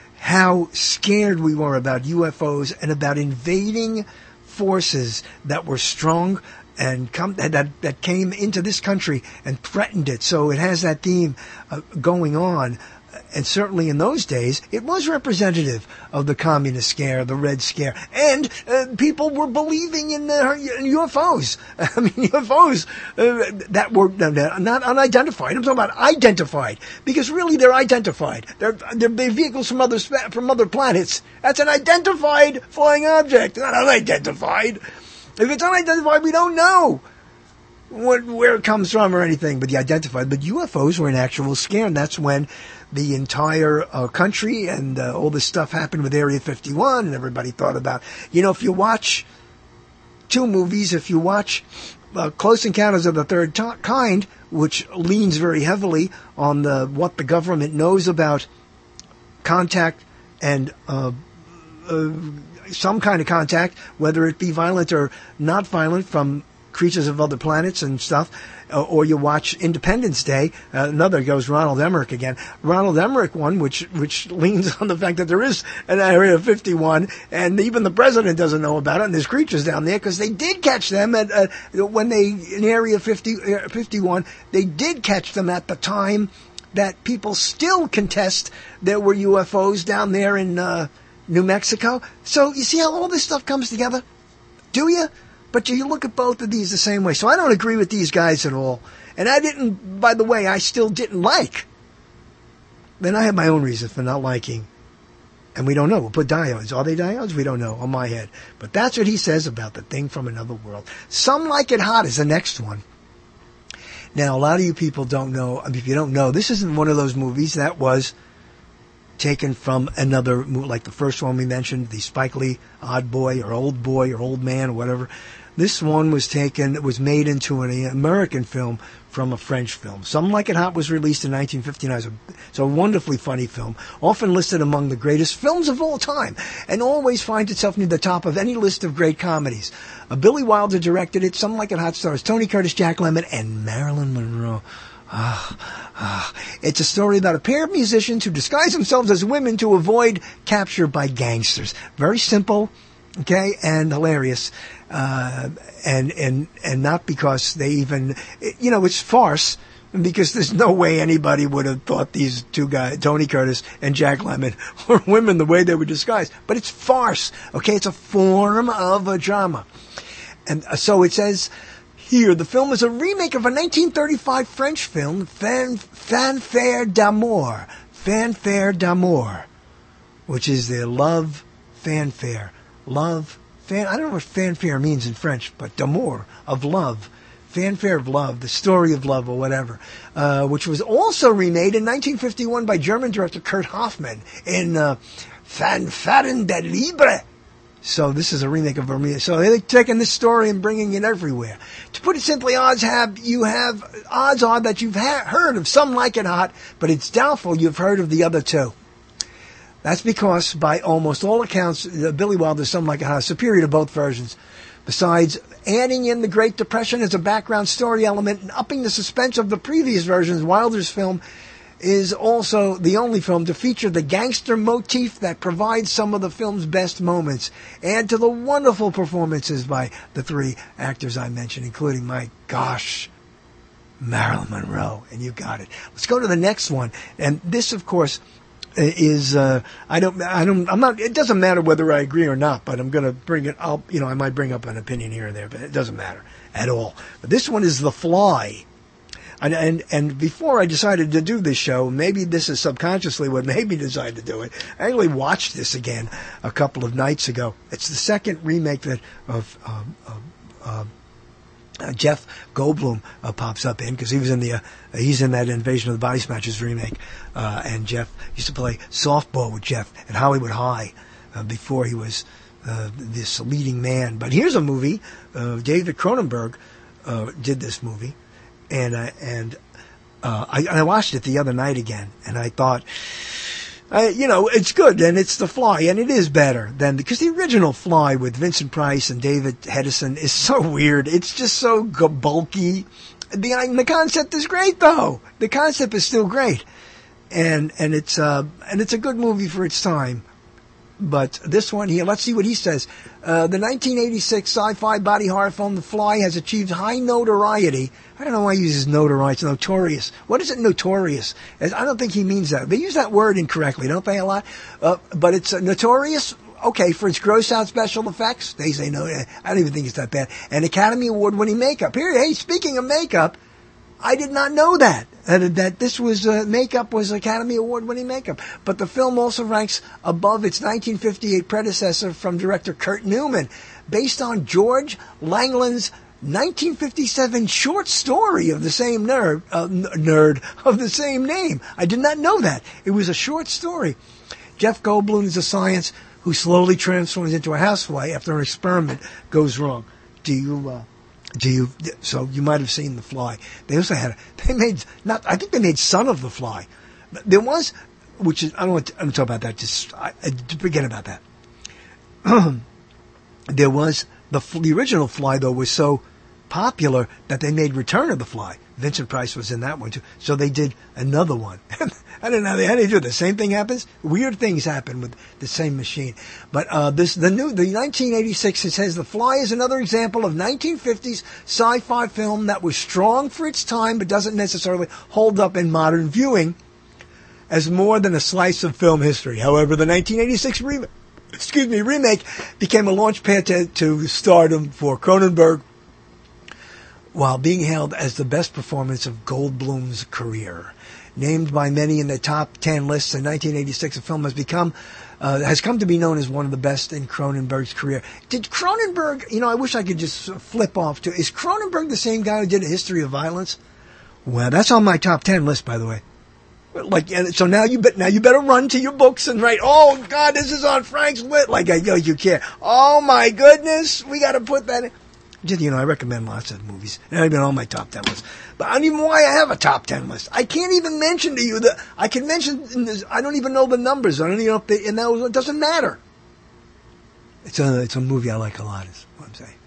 S8: how scared we were about U F Os and about invading forces that were strong and come, that that came into this country and threatened it. So it has that theme uh, going on. And certainly in those days, it was representative of the communist scare, the Red Scare. And uh, people were believing in, uh, in U F Os. I mean, U F Os uh, that were not unidentified. I'm talking about identified. Because really, they're identified. They're, they're vehicles from other, from other planets. That's an identified flying object, not unidentified. If it's unidentified, we don't know what, where it comes from or anything, but the identified. But U F Os were an actual scare, and that's when the entire uh, country and uh, all this stuff happened with Area fifty-one, and everybody thought about, you know, if you watch two movies, if you watch uh, Close Encounters of the Third t- Kind, which leans very heavily on the what the government knows about contact and uh, uh, some kind of contact, whether it be violent or not violent, from creatures of other planets and stuff, uh, or you watch Independence Day, uh, another goes Ronald Emmerich again. Ronald Emmerich one, which which leans on the fact that there is an Area fifty-one, and even the president doesn't know about it, and there's creatures down there, because they did catch them at, uh, when they, in Area fifty, uh, fifty-one, they did catch them at the time that people still contest there were U F Os down there in uh, New Mexico. So you see how all this stuff comes together? Do you? But you look at both of these the same way. So I don't agree with these guys at all. And I didn't, by the way, I still didn't like. Then I have my own reasons for not liking. And we don't know. We'll put diodes. Are they diodes? We don't know on my head. But that's what he says about The Thing from Another World. Some Like It Hot is the next one. Now, a lot of you people don't know. I mean, if you don't know, this isn't one of those movies that was taken from another movie, like the first one we mentioned, the Spike Lee Odd Boy or Old Boy or Old Man or whatever. This one was taken, it was made into an American film from a French film. Some Like It Hot was released in nineteen fifty-nine. It's a wonderfully funny film, often listed among the greatest films of all time, and always finds itself near the top of any list of great comedies. Uh, Billy Wilder directed it. Some Like It Hot stars Tony Curtis, Jack Lemmon, and Marilyn Monroe. Ah, ah. It's a story about a pair of musicians who disguise themselves as women to avoid capture by gangsters. Very simple, okay, and hilarious. Uh, and, and, and not because they even, you know, it's farce, because there's no way anybody would have thought these two guys, Tony Curtis and Jack Lemmon, were women the way they were disguised. But it's farce, okay? It's a form of a drama. And so it says here, the film is a remake of a nineteen thirty-five French film, Fan, Fanfare d'Amour. Fanfare d'Amour, which is the love fanfare. Love Fan, I don't know what fanfare means in French, but d'amour, of love. Fanfare of Love, the story of love or whatever, uh, which was also remade in nineteen fifty-one by German director Kurt Hoffmann in uh, Fanfaren der Liebe. So this is a remake of a remake. So they're taking this story and bringing it everywhere. To put it simply, odds have you have odds are that you've ha- heard of Some Like It Hot, but it's doubtful you've heard of the other two. That's because, by almost all accounts, uh, Billy Wilder's Some Like It Hot is superior to both versions. Besides adding in the Great Depression as a background story element and upping the suspense of the previous versions, Wilder's film is also the only film to feature the gangster motif that provides some of the film's best moments. Add to the wonderful performances by the three actors I mentioned, including, my gosh, Marilyn Monroe. And you got it. Let's go to the next one. And this, of course, is uh, I don't I don't I'm not it doesn't matter whether I agree or not, but I'm going to bring it up. You know, I might bring up an opinion here and there, but it doesn't matter at all. But this one is The Fly. And, and and before I decided to do this show, maybe this is subconsciously what made me decide to do it. I actually watched this again a couple of nights ago. It's the second remake that of um, um, uh, uh, Jeff Goldblum uh, pops up in, because he was in the uh, he's in that Invasion of the Body Snatchers remake, uh, and Jeff used to play softball with Jeff at Hollywood High uh, before he was uh, this leading man. But here's a movie. Uh, David Cronenberg uh, did this movie. And I, and, uh, I, I watched it the other night again, and I thought, I, you know, it's good, and it's The Fly, and it is better than, because the original Fly with Vincent Price and David Hedison is so weird. It's just so g- bulky. The, the concept is great, though. The concept is still great. And, and it's, uh, and it's a good movie for its time. But this one here, let's see what he says. Uh, the nineteen eighty-six sci-fi body horror film The Fly has achieved high notoriety. I don't know why he uses notoriety. It's notorious. What is it notorious? I don't think he means that. They use that word incorrectly, don't they, a lot? Uh, but it's uh, notorious, okay, for its gross out special effects. They say no. I don't even think it's that bad. And Academy Award winning makeup. Here, hey, speaking of makeup, I did not know that. Uh, that this was, uh, makeup was Academy Award winning makeup. But the film also ranks above its nineteen fifty-eight predecessor from director Kurt Newman, based on George Langland's nineteen fifty-seven short story of the same nerd, uh, n- nerd, of the same name. I did not know that. It was a short story. Jeff Goldblum is a science who slowly transforms into a housefly after an experiment goes wrong. Do you, uh, Do you? So you might have seen The Fly. They also had. They made not. I think they made Son of the Fly. There was, which is. I don't want to, I don't talk about that. Just I, I, forget about that. There was the the original Fly, though, was so popular that they made Return of the Fly. Vincent Price was in that one too. So they did another one. I don't know how they, how they do it. The same thing happens. Weird things happen with the same machine. But uh, this the new the nineteen eighty-six. It says The Fly is another example of nineteen fifties sci-fi film that was strong for its time, but doesn't necessarily hold up in modern viewing as more than a slice of film history. However, the nineteen eighty-six remake, excuse me, remake became a launch pad to, to stardom for Cronenberg, while being hailed as the best performance of Goldblum's career. Named by many in the top ten lists in nineteen eighty-six, the film has become uh, has come to be known as one of the best in Cronenberg's career. Did Cronenberg, you know, I wish I could just flip off to, is Cronenberg the same guy who did A History of Violence? Well, that's on my top ten list, by the way. Like, so now you bet, now you better run to your books and write, oh God, this is on Frank's list. Like, I know you care. Oh my goodness, we got to put that in. Just, you know, I recommend lots of movies. And I've been on my top ten list. But I don't even know why I have a top ten list. I can't even mention to you that, I can mention, I don't even know the numbers. I don't even know if they, and that was, it doesn't matter. It's a, it's a movie I like a lot, is what I'm saying.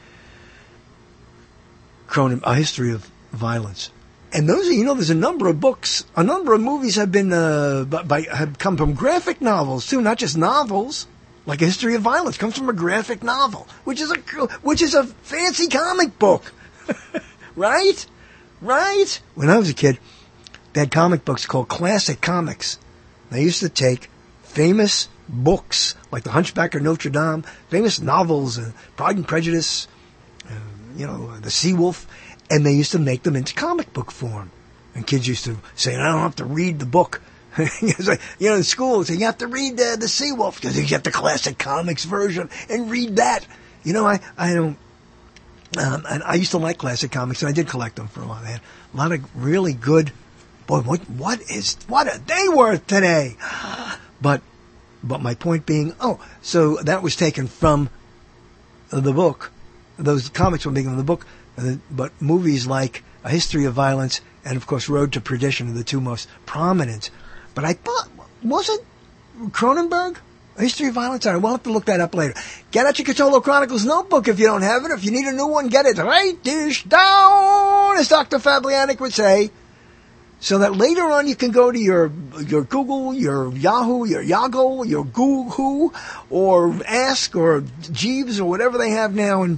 S8: Cronin, A History of Violence. And those, you know, there's a number of books, a number of movies have been, uh, by, have come from graphic novels too, not just novels. Like A History of Violence comes from a graphic novel, which is a which is a fancy comic book, right? Right? When I was a kid, they had comic books called classic comics. They used to take famous books like The Hunchback of Notre Dame, famous novels, uh, Pride and Prejudice, uh, you know, The Sea Wolf, and they used to make them into comic book form. And kids used to say, "I don't have to read the book." Like, you know, in school, so you have to read uh, The Sea Wolf because you get the classic comics version and read that. You know, I, I don't, um, and I used to like classic comics and I did collect them for a while. They had a lot of really good, boy, what, what is, what are they worth today? But But my point being, oh, so that was taken from the book. Those comics were taken from the book. But movies like A History of Violence and, of course, Road to Perdition are the two most prominent. But I thought, wasn't Cronenberg A History of Violence? I will have to look that up later. Get out your Cthulhu Chronicles notebook if you don't have it. If you need a new one, get it right dish down, as Doctor Fablianic would say. So that later on you can go to your your Google, your Yahoo, your Yago, your Google, or Ask, or Jeeves, or whatever they have now, and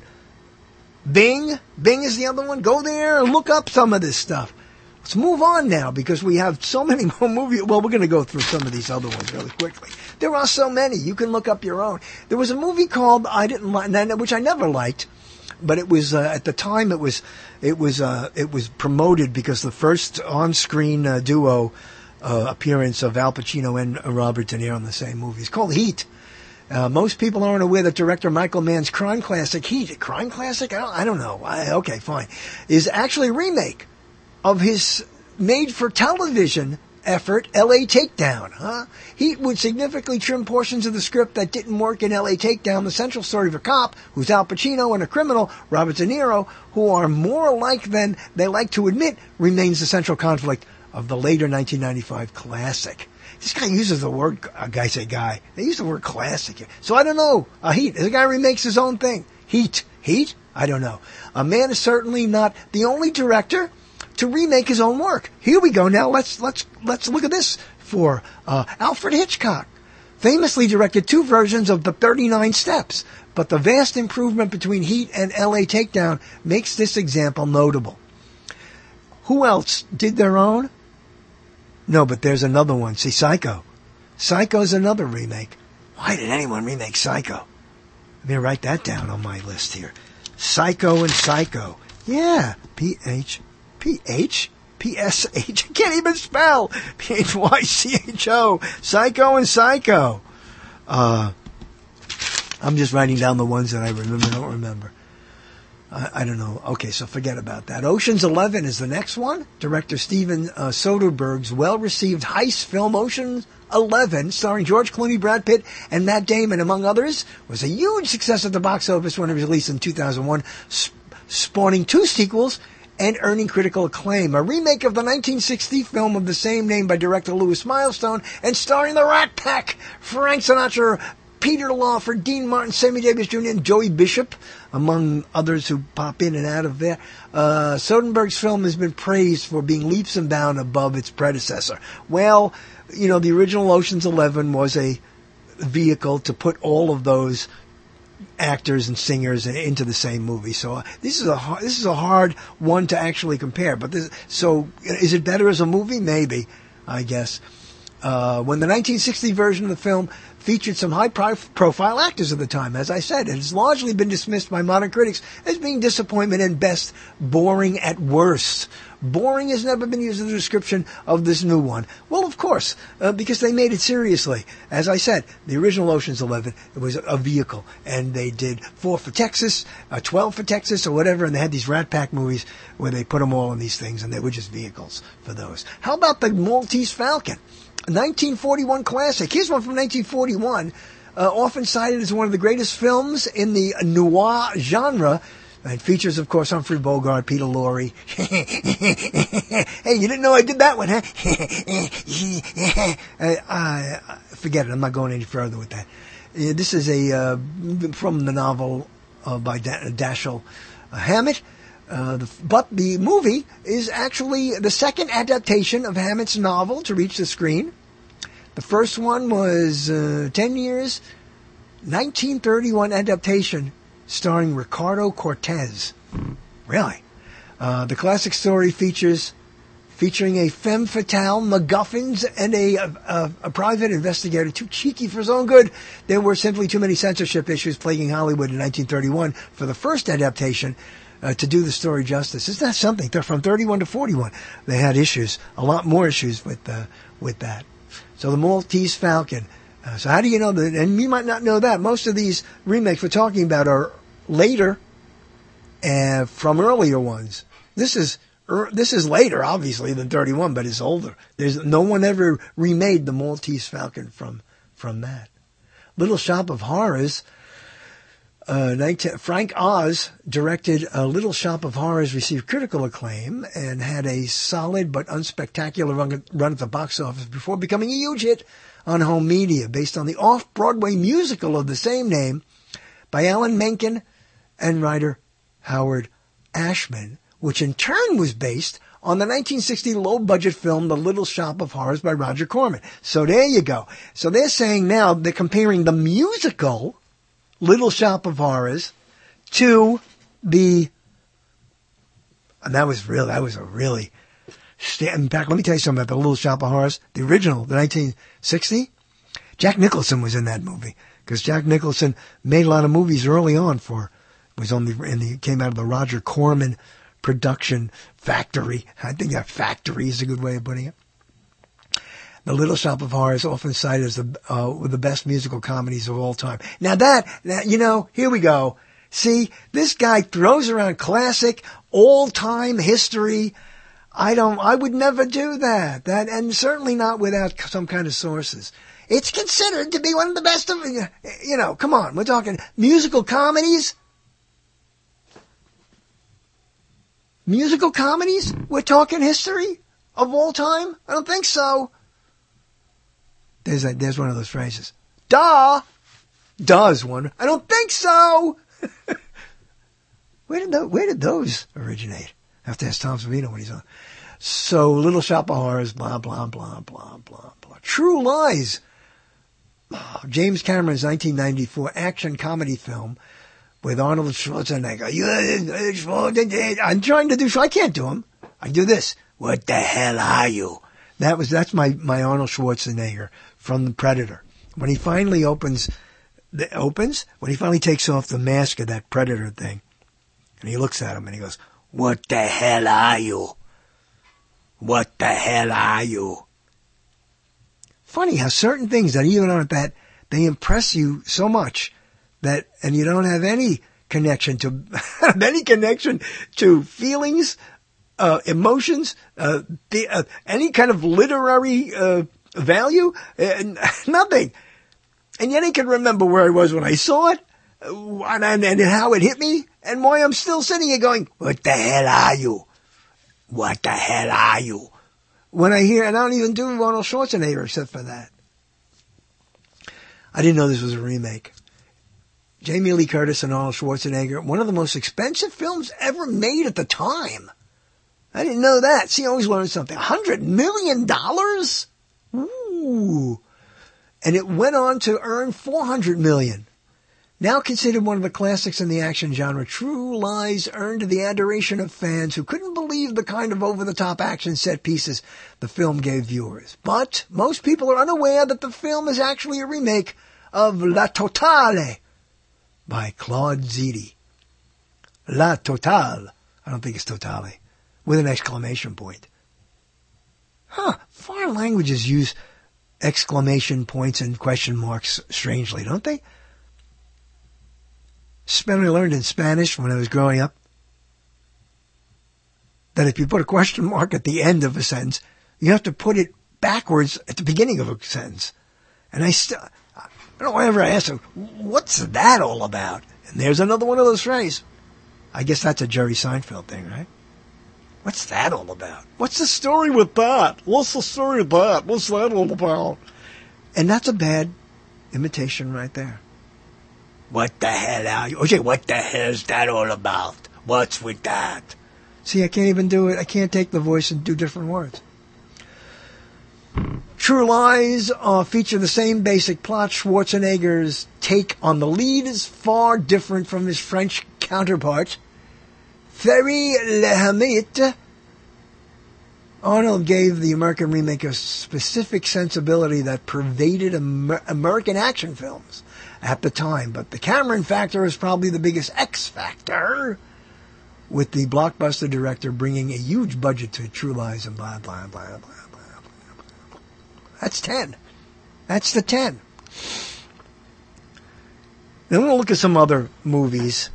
S8: Bing. Bing is the other one. Go there and look up some of this stuff. Let's move on now, because we have so many more movies. Well, we're going to go through some of these other ones really quickly. There are so many. You can look up your own. There was a movie called I Didn't Like, which I never liked, but it was uh, at the time it was it was uh, it was promoted because the first on-screen uh, duo uh, appearance of Al Pacino and uh, Robert De Niro in the same movie. It's called Heat. Uh, most people aren't aware that director Michael Mann's crime classic Heat, crime classic? I don't, I don't know. I, okay, fine, is actually a remake of his made-for-television effort, L A Takedown. Huh? Heat would significantly trim portions of the script that didn't work in L A Takedown, the central story of a cop, who's Al Pacino, and a criminal, Robert De Niro, who are more alike than they like to admit, remains the central conflict of the later nineteen ninety-five classic. This guy uses the word, uh, guy say guy, they use the word classic here. So I don't know, uh, Heat, the guy remakes his own thing. Heat. Heat? I don't know. A man is certainly not the only director to remake his own work. Here we go now. Let's let's let's look at this for uh, Alfred Hitchcock. Famously directed two versions of the thirty-nine Steps, but the vast improvement between Heat and L A Takedown makes this example notable. Who else did their own? No, but there's another one. See, Psycho. Psycho's another remake. Why did anyone remake Psycho? Let me write that down on my list here. Psycho and Psycho. Yeah, P H P H P S H I can't even spell. P H Y C H O. Psycho and Psycho. Uh, I'm just writing down the ones that I remember, don't remember. I, I don't know. Okay, so forget about that. Ocean's Eleven is the next one. Director Steven uh, Soderbergh's well-received heist film Ocean's Eleven, starring George Clooney, Brad Pitt, and Matt Damon, among others, was a huge success at the box office when it was released in two thousand one, sp- spawning two sequels and earning critical acclaim. A remake of the nineteen sixty film of the same name by director Louis Milestone and starring the Rat Pack, Frank Sinatra, Peter Lawford, Dean Martin, Sammy Davis Junior, and Joey Bishop, among others who pop in and out of there. Uh, Soderbergh's film has been praised for being leaps and bounds above its predecessor. Well, you know, the original Ocean's Eleven was a vehicle to put all of those actors and singers into the same movie. So uh, this is a hard, this is a hard one to actually compare. But this, so is it better as a movie? Maybe, I guess. Uh, when the nineteen sixty version of the film featured some high-profile actors of the time, as I said, it has largely been dismissed by modern critics as being disappointment and best, boring at worst. Boring has never been used as a description of this new one. Well, of course, uh, because they made it seriously. As I said, the original Ocean's Eleven, it was a vehicle, and they did four for Texas, uh, twelve for Texas, or whatever, and they had these Rat Pack movies where they put them all in these things, and they were just vehicles for those. How about the Maltese Falcon? A nineteen forty-one classic. Here's one from nineteen forty-one, uh, often cited as one of the greatest films in the noir genre. It features, of course, Humphrey Bogart, Peter Lorre. Hey, you didn't know I did that one, huh? uh, uh, forget it. I'm not going any further with that. Uh, this is a uh, from the novel uh, by da- Dashiell uh, Hammett. Uh, the, but the movie is actually the second adaptation of Hammett's novel to reach the screen. The first one was uh, ten years, nineteen thirty-one adaptation starring Ricardo Cortez. Really? Uh, the classic story features featuring a femme fatale, MacGuffins, and a, a, a private investigator too cheeky for his own good. There were simply too many censorship issues plaguing Hollywood in nineteen thirty-one for the first adaptation Uh, to do the story justice. Isn't that something? They're from thirty-one to forty-one. They had issues, a lot more issues with uh, with that. So the Maltese Falcon. Uh, so how do you know that? And you might not know that. Most of these remakes we're talking about are later uh, from earlier ones. This is er, this is later, obviously, than thirty-one, but it's older. There's no one ever remade the Maltese Falcon from from that. Little Shop of Horrors. Uh, nineteen, Frank Oz directed uh, Little Shop of Horrors, received critical acclaim, and had a solid but unspectacular run, run at the box office before becoming a huge hit on home media, based on the off-Broadway musical of the same name by Alan Menken and writer Howard Ashman, which in turn was based on the nineteen sixty low-budget film The Little Shop of Horrors by Roger Corman. So there you go. So they're saying now they're comparing the musical Little Shop of Horrors to the, and that was real, that was a really, in fact, let me tell you something about the Little Shop of Horrors, the original, the nineteen sixty. Jack Nicholson was in that movie, because Jack Nicholson made a lot of movies early on for, was on the, in the, came out of the Roger Corman production factory. I think that factory is a good way of putting it. The Little Shop of Horrors, often cited as the, uh, one of the best musical comedies of all time. Now that, that, you know, here we go. See, this guy throws around classic, all-time history. I don't, I would never do that. That, and certainly not without some kind of sources. It's considered to be one of the best of, you know, come on, we're talking musical comedies. Musical comedies? We're talking history of all time? I don't think so. There's a, there's one of those phrases. Duh! Duh is one. I don't think so! where did those, where did those originate? I have to ask Tom Savino when he's on. So, Little Shop of Horrors, blah, blah, blah, blah, blah, blah. True Lies. Oh, James Cameron's nineteen ninety-four action comedy film with Arnold Schwarzenegger. I'm trying to do, I can't do him. I do this. What the hell are you? That was, that's my, my Arnold Schwarzenegger from The Predator. When he finally opens, the, opens, when he finally takes off the mask of that Predator thing, and he looks at him and he goes, what the hell are you? What the hell are you? Funny how certain things that even aren't that, they impress you so much that, and you don't have any connection to, any connection to feelings, Uh, emotions, uh, the, uh, any kind of literary, uh, value, uh, nothing. And yet I can remember where I was when I saw it, uh, and, and how it hit me, and why I'm still sitting here going, what the hell are you? What the hell are you? When I hear, and I don't even do Arnold Schwarzenegger except for that. I didn't know this was a remake. Jamie Lee Curtis and Arnold Schwarzenegger, one of the most expensive films ever made at the time. I didn't know that. See, I always learned something. A hundred million dollars? Ooh. And it went on to earn four hundred million. Now considered one of the classics in the action genre, True Lies earned the adoration of fans who couldn't believe the kind of over-the-top action set pieces the film gave viewers. But most people are unaware that the film is actually a remake of La Totale by Claude Zidi. La Totale. I don't think it's Totale. With an exclamation point. Huh. Foreign languages use exclamation points and question marks strangely, don't they? I learned in Spanish when I was growing up that if you put a question mark at the end of a sentence, you have to put it backwards at the beginning of a sentence. And I still, I don't know why ever I asked them, what's that all about? And there's another one of those phrases. I guess that's a Jerry Seinfeld thing, right? What's that all about? What's the story with that? What's the story with that? What's that all about? And that's a bad imitation right there. What the hell are you? Okay, what the hell is that all about? What's with that? See, I can't even do it. I can't take the voice and do different words. True Lies uh, feature the same basic plot. Schwarzenegger's take on the lead is far different from his French counterpart. Thierry Lhermitte. Arnold gave the American remake a specific sensibility that pervaded Amer- American action films at the time, but the Cameron factor is probably the biggest X factor, with the blockbuster director bringing a huge budget to True Lies and blah, blah, blah, blah, blah, blah, blah. That's ten. That's the ten. Then we'll look at some other movies,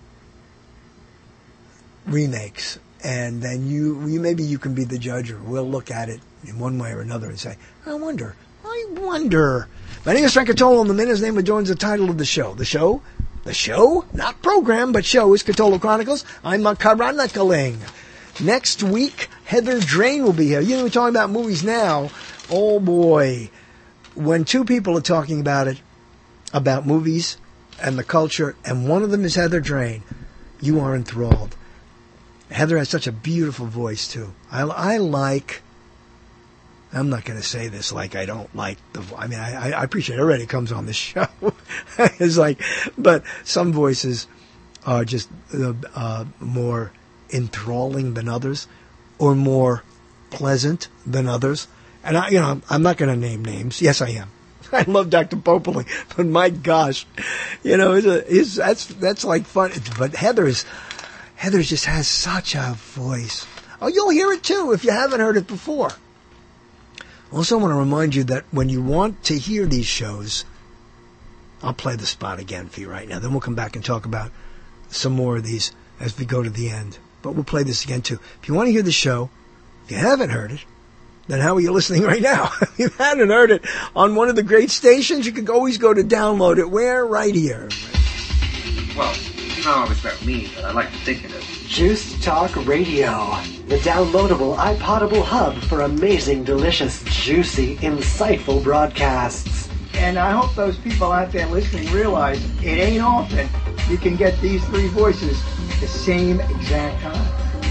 S8: remakes, and then you, you maybe you can be the judge, or we'll look at it in one way or another and say, I wonder, I wonder. My name is Frank Catolo, and the minute's name adorns the title of the show. The show? The show? Not program, but show is Catolo Chronicles. I'm a Karanakaling. Next week, Heather Drain will be here. You know, we're talking about movies now. Oh, boy. When two people are talking about it, about movies and the culture, and one of them is Heather Drain, you are enthralled. Heather has such a beautiful voice, too. I, I like... I'm not going to say this like I don't like the... I mean, I, I appreciate it. Already comes on this show. It's like... But some voices are just uh, uh, more enthralling than others, or more pleasant than others. And, I, you know, I'm not going to name names. Yes, I am. I love Doctor Popoli, but my gosh, you know, it's a, it's, that's that's like fun. But Heather's... Heather just has such a voice. Oh, you'll hear it, too, if you haven't heard it before. Also, I want to remind you that when you want to hear these shows, I'll play the spot again for you right now. Then we'll come back and talk about some more of these as we go to the end. But we'll play this again, too. If you want to hear the show, if you haven't heard it, then how are you listening right now? If you haven't heard it on one of the great stations, you can always go to download it. Where? Right here.
S17: Well, you don't always about me, but I like to think of it.
S18: Juice Talk Radio, the downloadable, iPodable hub for amazing, delicious, juicy, insightful broadcasts.
S8: And I hope those people out there listening realize it ain't often you can get these three voices at the same exact time.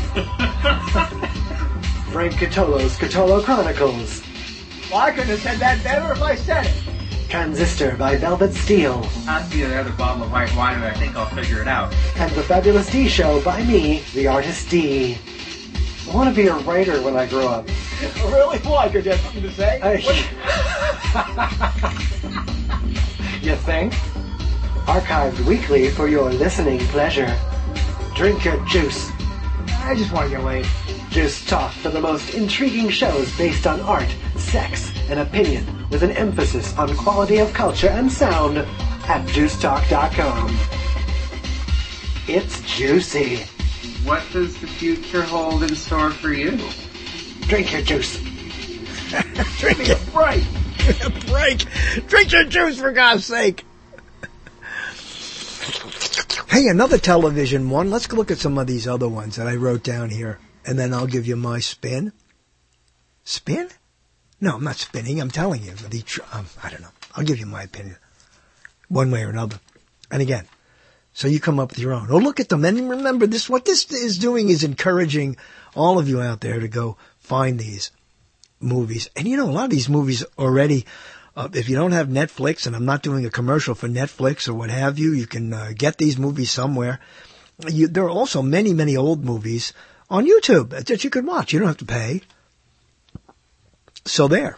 S18: Frank Catolo's Catolo Chronicles.
S8: Well, I couldn't have said that better if I said it.
S18: Transistor by Velvet Steel.
S17: I'll see another bottle of white wine and I think I'll figure it out.
S18: And The Fabulous D Show by me, the artist D. I want to be a writer when I grow up.
S8: Really? Why? Because you have something to say?
S18: I... You think? Archived weekly for your listening pleasure. Drink your juice.
S8: I just want to get laid.
S18: Juice Talk for the most intriguing shows based on art, sex, and opinion, with an emphasis on quality of culture and sound at juice talk dot com. It's juicy.
S17: What does the future hold in store for you?
S18: Drink your juice.
S8: Drink a break. A break. Drink your juice, for God's sake. Hey, another television one. Let's look at some of these other ones that I wrote down here, and then I'll give you my spin. Spin? No, I'm not spinning. I'm telling you. The, um, I don't know. I'll give you my opinion, one way or another. And again, so you come up with your own. Oh, look at them. And remember, this what this is doing is encouraging all of you out there to go find these movies. And you know, a lot of these movies already, uh, if you don't have Netflix, and I'm not doing a commercial for Netflix or what have you, you can uh, get these movies somewhere. You, there are also many, many old movies on YouTube that you can watch. You don't have to pay. So there.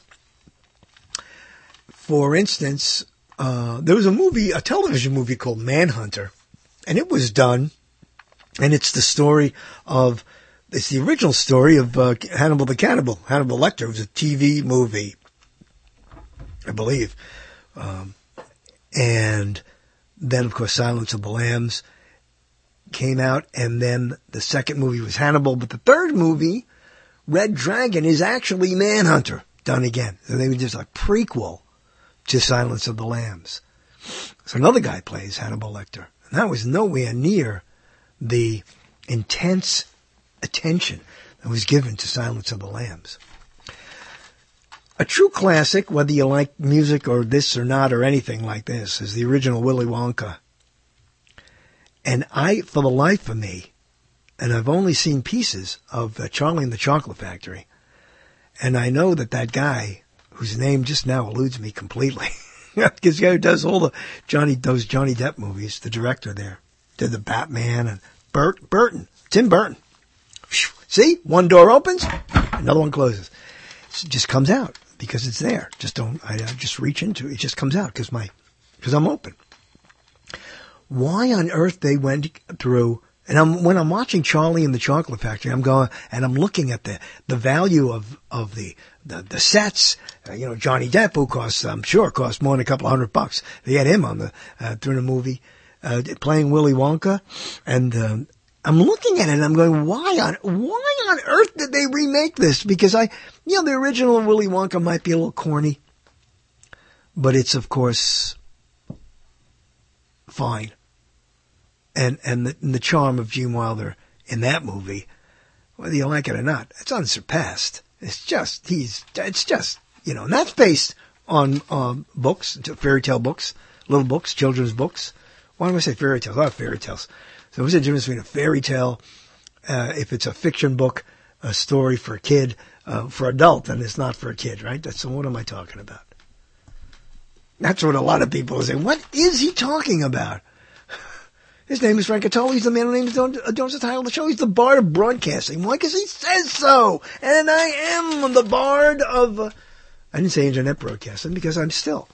S8: For instance, uh, there was a movie, a television movie called Manhunter, and it was done, and it's the story of, it's the original story of uh, Hannibal the Cannibal, Hannibal Lecter. It was a T V movie, I believe. Um, and then, of course, Silence of the Lambs came out, and then the second movie was Hannibal, but the third movie, Red Dragon, is actually Manhunter, done again. So they were just a prequel to Silence of the Lambs. So another guy plays Hannibal Lecter. And that was nowhere near the intense attention that was given to Silence of the Lambs. A true classic, whether you like music or this or not or anything like this, is the original Willy Wonka. And I, for the life of me, and I've only seen pieces of uh, Charlie and the Chocolate Factory. And I know that that guy, whose name just now eludes me completely, because the guy who does all the Johnny, those Johnny Depp movies, the director there, did the Batman and Burt, Burton, Tim Burton. See? One door opens, another one closes. It just comes out because it's there. Just don't, I, I just reach into it. It just comes out because my, because I'm open. Why on earth they went through... And I'm, when I'm watching Charlie and the Chocolate Factory, I'm going, and I'm looking at the, the value of, of the, the, the sets. Uh, you know, Johnny Depp, who costs, I'm sure, cost more than a couple of hundred bucks. They had him on the, uh, through the movie, uh, playing Willy Wonka. And, um, I'm looking at it and I'm going, why on, why on earth did they remake this? Because I, you know, the original Willy Wonka might be a little corny. but it's, of course, fine. And, and the, and the charm of Gene Wilder in that movie, whether you like it or not, it's unsurpassed. It's just, he's, it's just, you know, and that's based on, um, books, fairy tale books, little books, children's books. Why do I say fairy tales? A lot of fairy tales. So what's the difference between a fairy tale, uh, if it's a fiction book, a story for a kid, uh, for adult, and it's not for a kid, right? That's, so what am I talking about? That's what a lot of people say. What is he talking about? His name is Frank Cotola. He's the man who named Jones the title of the show. He's the Bard of Broadcasting. Why? Because he says so. And I am the Bard of... Uh, I didn't say internet broadcasting because I'm still.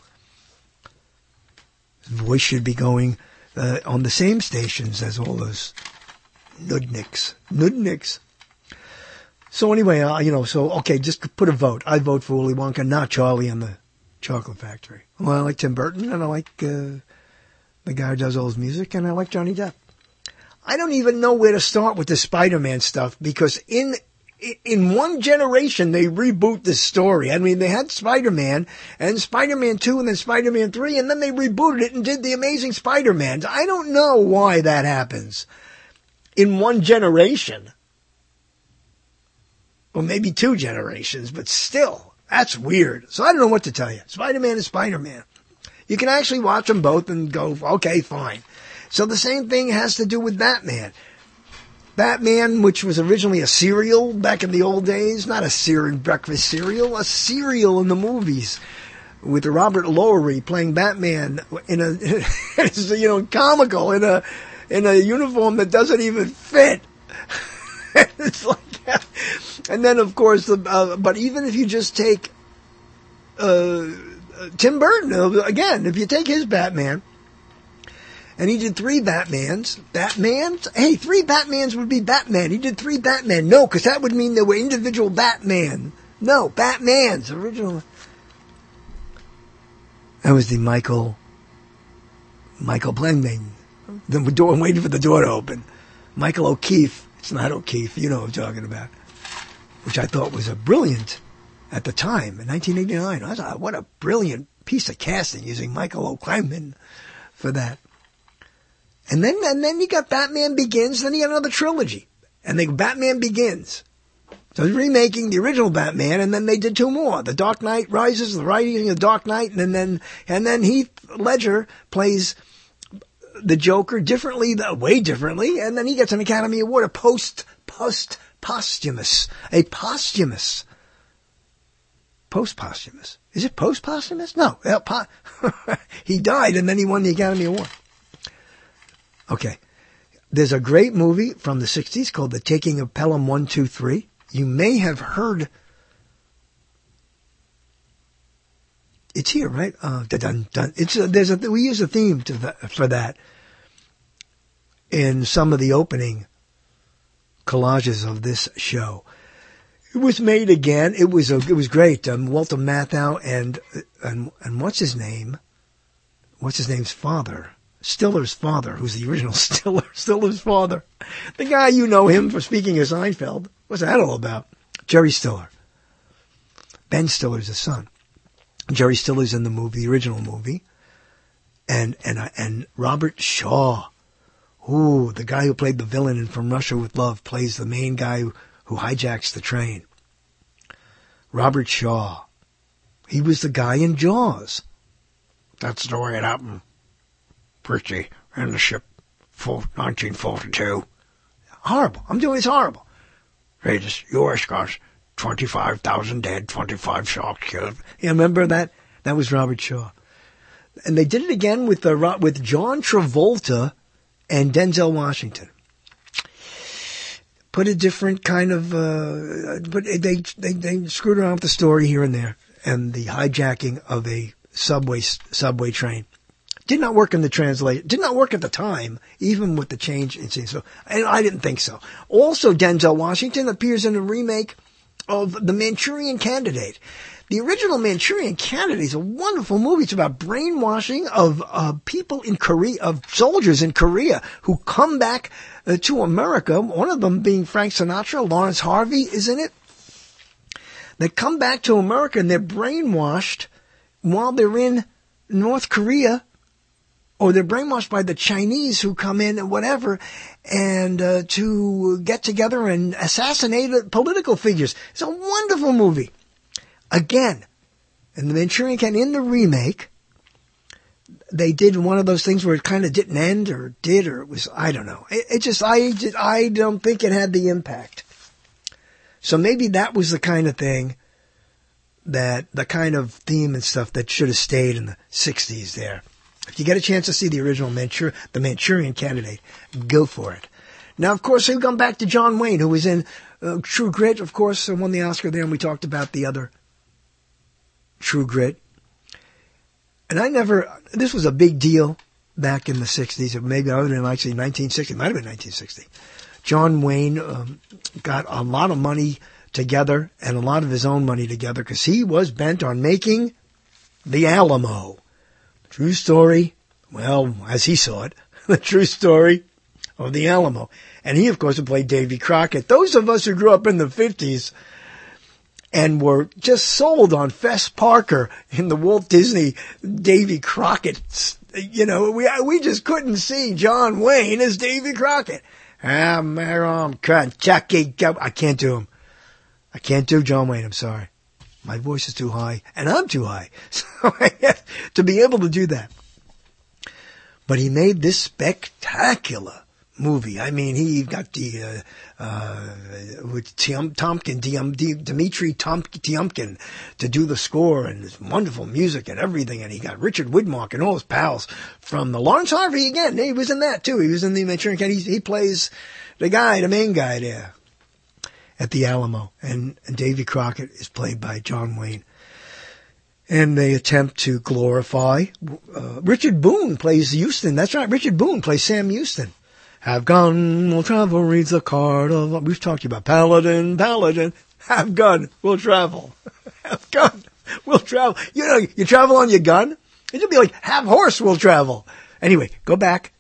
S8: His voice should be going uh, on the same stations as all those nudniks. Nudniks. So anyway, uh, you know, so, okay, just put a vote. I vote for Willy Wonka, not Charlie and the Chocolate Factory. Well, I like Tim Burton, and I like... Uh, the guy who does all his music, and I like Johnny Depp. I don't even know where to start with the Spider-Man stuff, because in in one generation, they reboot this story. I mean, they had Spider-Man, and Spider-Man two, and then Spider-Man three, and then they rebooted it and did the Amazing Spider-Man. I don't know why that happens in one generation. Or maybe two generations, but still, that's weird. So I don't know what to tell you. Spider-Man is Spider-Man. You can actually watch them both and go, okay, fine. So the same thing has to do with Batman. Batman, which was originally a cereal back in the old days, not a cereal breakfast cereal, a cereal in the movies, with Robert Lowery playing Batman in a, it's, you know, comical in a in a uniform that doesn't even fit. It's like that. And then, of course, the, uh, but even if you just take. Uh, Tim Burton, again, if you take his Batman, and he did three Batmans, Batmans? Hey, three Batmans would be Batman. He did three Batman. No, because that would mean there were individual Batman. No, Batmans, original. That was the Michael, Michael Blendman. The door, I'm waiting for the door to open. Michael O'Keefe. It's not O'Keefe, you know what I'm talking about. Which I thought was a brilliant... At the time, in nineteen eighty-nine, I thought, what a brilliant piece of casting using Michael O'Kleinman for that. And then, and then you got Batman Begins, then you got another trilogy. And they Batman Begins. So they're remaking the original Batman, and then they did two more. The Dark Knight Rises, the Rising of the Dark Knight, and then, and then Heath Ledger plays the Joker differently, way differently, and then he gets an Academy Award, a post, post, posthumous, a posthumous Post-posthumous. Is it post-posthumous? No. Po- he died and then he won the Academy Award. Okay. There's a great movie from the sixties called The Taking of Pelham one two three. You may have heard... It's here, right? Uh, dun, dun. It's a, there's a, we use a theme to the, for that in some of the opening collages of this show. It was made again. It was a, it was great. Um, Walter Matthau and, and, and what's his name? What's his name's father? Stiller's father, who's the original Stiller. Stiller's father. The guy, you know him for speaking of Seinfeld. What's that all about? Jerry Stiller. Ben Stiller's his son. Jerry Stiller's in the movie, the original movie. And, and, and Robert Shaw. Ooh, the guy who played the villain in From Russia with Love plays the main guy who, who hijacks the train. Robert Shaw. He was the guy in Jaws. That's the way it happened. Pretty in the ship for nineteen forty-two. Horrible. I'm doing this horrible. Greatest U S got twenty-five thousand dead, twenty-five sharks killed. You remember that? That was Robert Shaw. And they did it again with the, with John Travolta and Denzel Washington. Put a different kind of, uh, but they, they, they screwed around with the story here and there, and the hijacking of a subway, subway train. Did not work in the translation. Did not work at the time, even with the change in scene. So, and I didn't think so. Also, Denzel Washington appears in a remake of The Manchurian Candidate. The original Manchurian Candidate is a wonderful movie. It's about brainwashing of uh, people in Korea, of soldiers in Korea who come back uh, to America. One of them being Frank Sinatra. Lawrence Harvey is in it. They come back to America and they're brainwashed while they're in North Korea, or they're brainwashed by the Chinese who come in and whatever, and uh, to get together and assassinate political figures. It's a wonderful movie. Again, in the Manchurian Candidate, in the remake, they did one of those things where it kind of didn't end, or did, or it was, I don't know. It, it just, I, just, I don't think it had the impact. So maybe that was the kind of thing that, the kind of theme and stuff that should have stayed in the sixties there. If you get a chance to see the original Manchur- the Manchurian Candidate, go for it. Now, of course, we come back to John Wayne, who was in uh, True Grit, of course, and won the Oscar there, and we talked about the other True Grit. And I never, this was a big deal back in the sixties, or maybe I would have been actually nineteen sixty, it might have been nineteen sixty. John Wayne um, got a lot of money together, and a lot of his own money together, because he was bent on making The Alamo. True story, well, as he saw it, the true story of The Alamo. And he, of course, had played Davy Crockett. Those of us who grew up in the fifties and were just sold on Fess Parker in the Walt Disney Davy Crockett, you know, we we just couldn't see John Wayne as Davy Crockett. I can't do him. I can't do John Wayne, I'm sorry. My voice is too high, and I'm too high, so I have to be able to do that. But he made this spectacular movie. I mean, he got the, uh, uh, with Tium, Tompkin, Dium, Dimitri Tomp, Tiumkin to do the score, and this wonderful music and everything, and he got Richard Widmark and all his pals from the Lawrence Harvey again. He was in that too. He was in the Manchurian Candidate. He, he plays the guy, the main guy there at the Alamo, and, and Davy Crockett is played by John Wayne. And they attempt to glorify, uh, Richard Boone plays Houston. That's right, Richard Boone plays Sam Houston. Have gun, will travel, reads the card of, we've talked about Paladin, Paladin, have gun, will travel. Have gun, will travel. You know, you travel on your gun, it'll be like, have horse, will travel. Anyway, go back.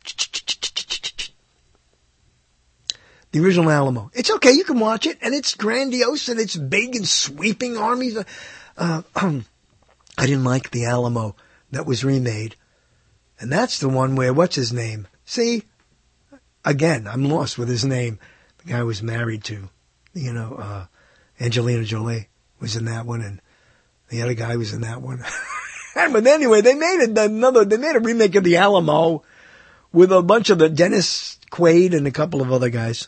S8: The original Alamo. It's okay, you can watch it, and it's grandiose, and it's big and sweeping armies. Uh, um, I didn't like the Alamo that was remade. And that's the one where, what's his name? See? Again, I'm lost with his name. The guy was married to, you know, uh, Angelina Jolie was in that one, and the other guy was in that one. But anyway, they made it another, they made a remake of the Alamo with a bunch of the Dennis Quaid and a couple of other guys.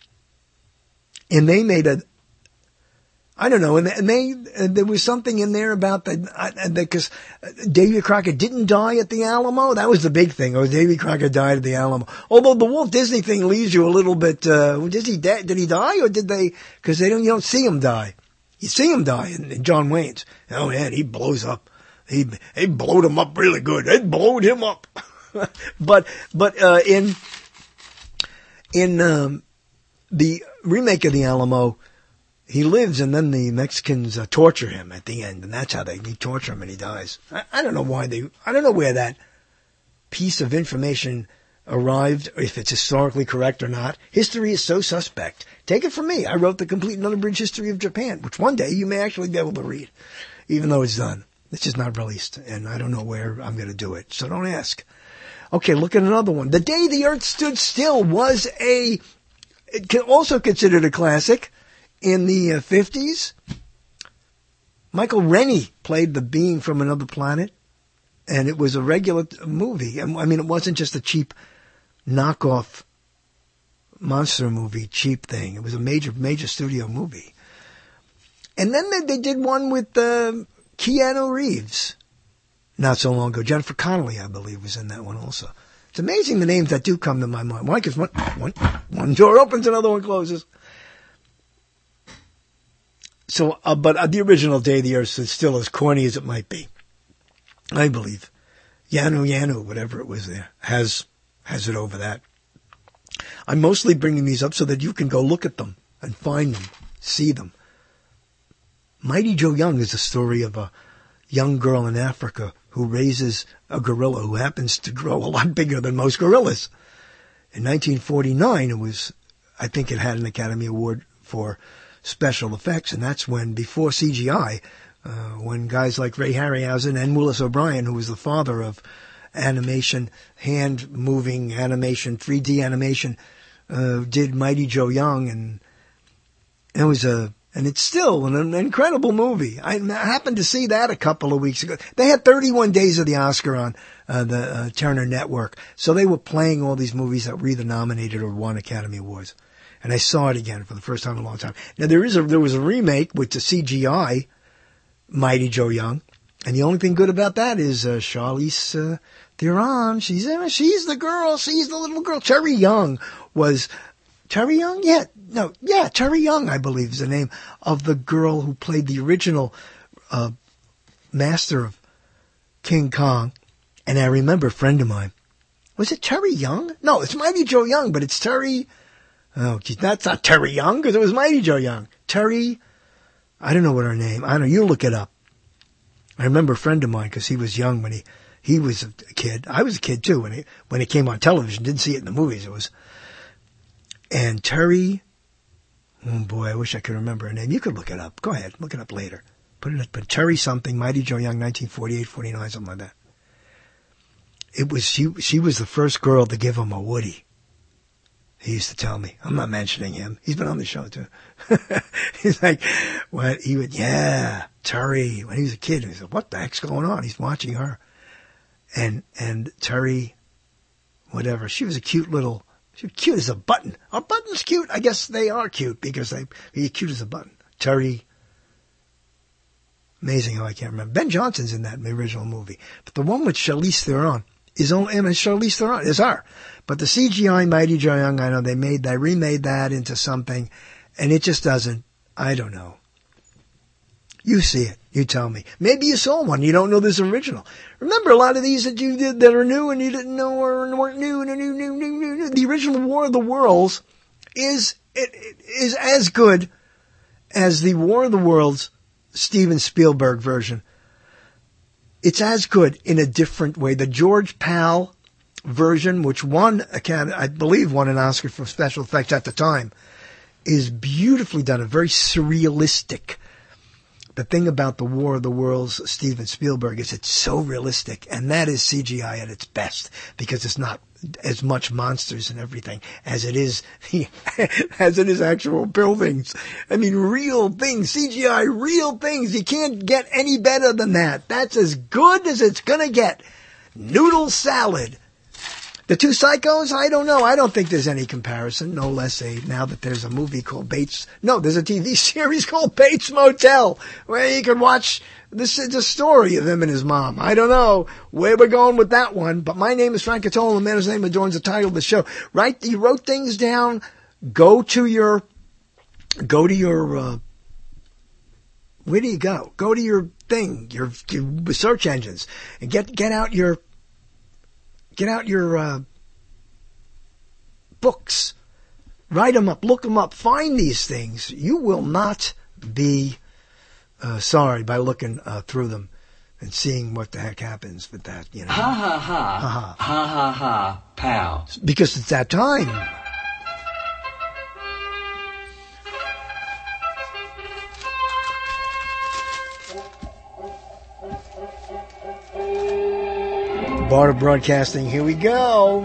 S8: And they made a, I don't know, and, and they, uh, there was something in there about the, uh, because Davy Crockett didn't die at the Alamo. That was the big thing. Oh, Davy Crockett died at the Alamo. Although the Walt Disney thing leaves you a little bit, uh, did he, da- did he die, or did they, cause they don't, you don't see him die. You see him die in, in John Wayne's. Oh man, he blows up. He, they blowed him up really good. They blowed him up. but, but, uh, in, in, um, the remake of the Alamo, he lives, and then the Mexicans uh, torture him at the end, and that's how they, they torture him, and he dies. I, I don't know why they, I don't know where that piece of information arrived, if it's historically correct or not. History is so suspect. Take it from me. I wrote the complete and unabridged history of Japan, which one day you may actually be able to read, even though it's done. It's just not released, and I don't know where I'm going to do it, so don't ask. Okay, look at another one. The Day the Earth Stood Still was a, it can also considered a classic. In the uh, fifties, Michael Rennie played the being from another planet, and it was a regular t- movie. I mean, it wasn't just a cheap knockoff monster movie, cheap thing. It was a major, major studio movie. And then they, they did one with uh, Keanu Reeves not so long ago. Jennifer Connelly, I believe, was in that one also. It's amazing the names that do come to my mind. Why? Because one, one, one door opens, another one closes. So, uh, but uh, the original Day the Earth is still as corny as it might be. I believe. Yanu Yanu, whatever it was there, has, has it over that. I'm mostly bringing these up so that you can go look at them and find them, see them. Mighty Joe Young is the story of a young girl in Africa who raises a gorilla who happens to grow a lot bigger than most gorillas. In nineteen forty-nine, it was, I think it had an Academy Award for special effects, and that's when, before C G I, uh, when guys like Ray Harryhausen and Willis O'Brien, who was the father of animation, hand-moving animation, three D animation, uh, did Mighty Joe Young, and it was a, and it's still an incredible movie. I happened to see that a couple of weeks ago. They had thirty-one days of the Oscar on uh, the uh, Turner Network, so they were playing all these movies that were either nominated or won Academy Awards. And I saw it again for the first time in a long time. Now there is a there was a remake with the C G I Mighty Joe Young, and the only thing good about that is uh, Charlize uh, Theron. She's she's the girl. She's the little girl. Terry Young was Terry Young. Yeah, no, yeah, Terry Young, I believe, is the name of the girl who played the original uh, master of King Kong. And I remember a friend of mine. Was it Terry Young? No, it's Mighty Joe Young, but it's Terry. Oh, geez, that's not Terry Young, because it was Mighty Joe Young. Terry, I don't know what her name. I don't know. You look it up. I remember a friend of mine, because he was young when he, he was a kid. I was a kid, too, when he, when it came on television. Didn't see it in the movies. It was, and Terry, oh boy, I wish I could remember her name. You could look it up. Go ahead. Look it up later. Put it, but Terry something, Mighty Joe Young, nineteen forty-eight, forty-nine, something like that. It was, she, she was the first girl to give him a Woody. He used to tell me. I'm not mentioning him. He's been on the show, too. He's like, what? He would, yeah, Terry. When he was a kid, he said, what the heck's going on? He's watching her. And, and Terry, whatever, she was a cute little, she was cute as a button. Are buttons cute? I guess they are cute because they, they're cute as a button. Terry, amazing how I can't remember. Ben Johnson's in that in the original movie. But the one with Charlize Theron is only, and Charlize Theron is her. But the C G I Mighty Joe Young, I know they made, they remade that into something, and it just doesn't, I don't know. You see it. You tell me. Maybe you saw one. You don't know this original. Remember a lot of these that you did that are new and you didn't know or weren't new, new, new, new, new, new, new. The original War of the Worlds is, it, it is as good as the War of the Worlds Steven Spielberg version. It's as good in a different way. The George Pal version, which won, I believe, won an Oscar for special effects at the time, is beautifully done, a very surrealistic. The thing about the War of the Worlds, Steven Spielberg, is it's so realistic, and that is C G I at its best, because it's not as much monsters and everything as it is, as it is actual buildings. I mean, real things, C G I, real things. You can't get any better than that. That's as good as it's gonna get. Noodle salad. The Two Psychos, I don't know. I don't think there's any comparison. No less a, now that there's a movie called Bates. No, there's a T V series called Bates Motel, where you can watch this is the story of him and his mom. I don't know where we're going with that one, but my name is Frank Cattola, and the man whose name adorns the title of the show. Right? You wrote things down. Go to your, go to your, uh, where do you go? Go to your thing, your, your search engines, and get, get out your, Get out your uh, books. Write them up. Look them up. Find these things. You will not be uh, sorry by looking uh, through them and seeing what the heck happens with that. You know.
S14: Ha ha ha.
S8: Ha ha.
S14: Ha ha ha. Pow.
S8: Because it's that time. Barter Broadcasting, here we go.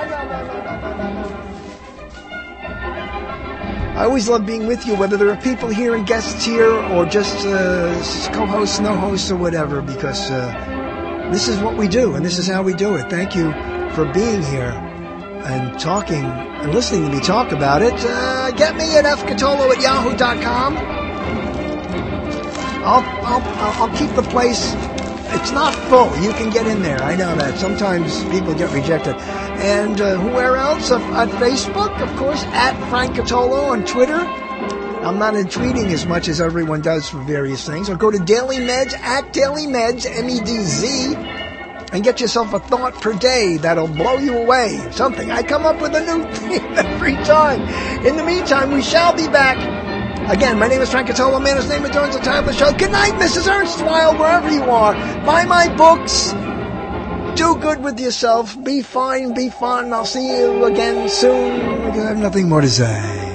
S8: I always love being with you, whether there are people here and guests here or just uh, co-hosts, no hosts, or whatever, because uh, this is what we do, and this is how we do it. Thank you for being here and talking and listening to me talk about it. Uh, get me at f catolo at yahoo dot com. I'll, I'll, I'll keep the place. It's not full. You can get in there. I know that. Sometimes people get rejected. And uh, where else? Uh, at Facebook, of course, at Frank Cattola on Twitter. I'm not in tweeting as much as everyone does for various things. Or go to Daily Meds, at Daily Meds, M E D Z, and get yourself a thought per day that'll blow you away. Something. I come up with a new thing every time. In the meantime, we shall be back. Again, my name is Frank Cattola, man whose name adorns the title of the show. Good night, Missus Ernstwile, wherever you are. Buy my books. Do good with yourself. Be fine, be fun. I'll see you again soon because I have nothing more to say.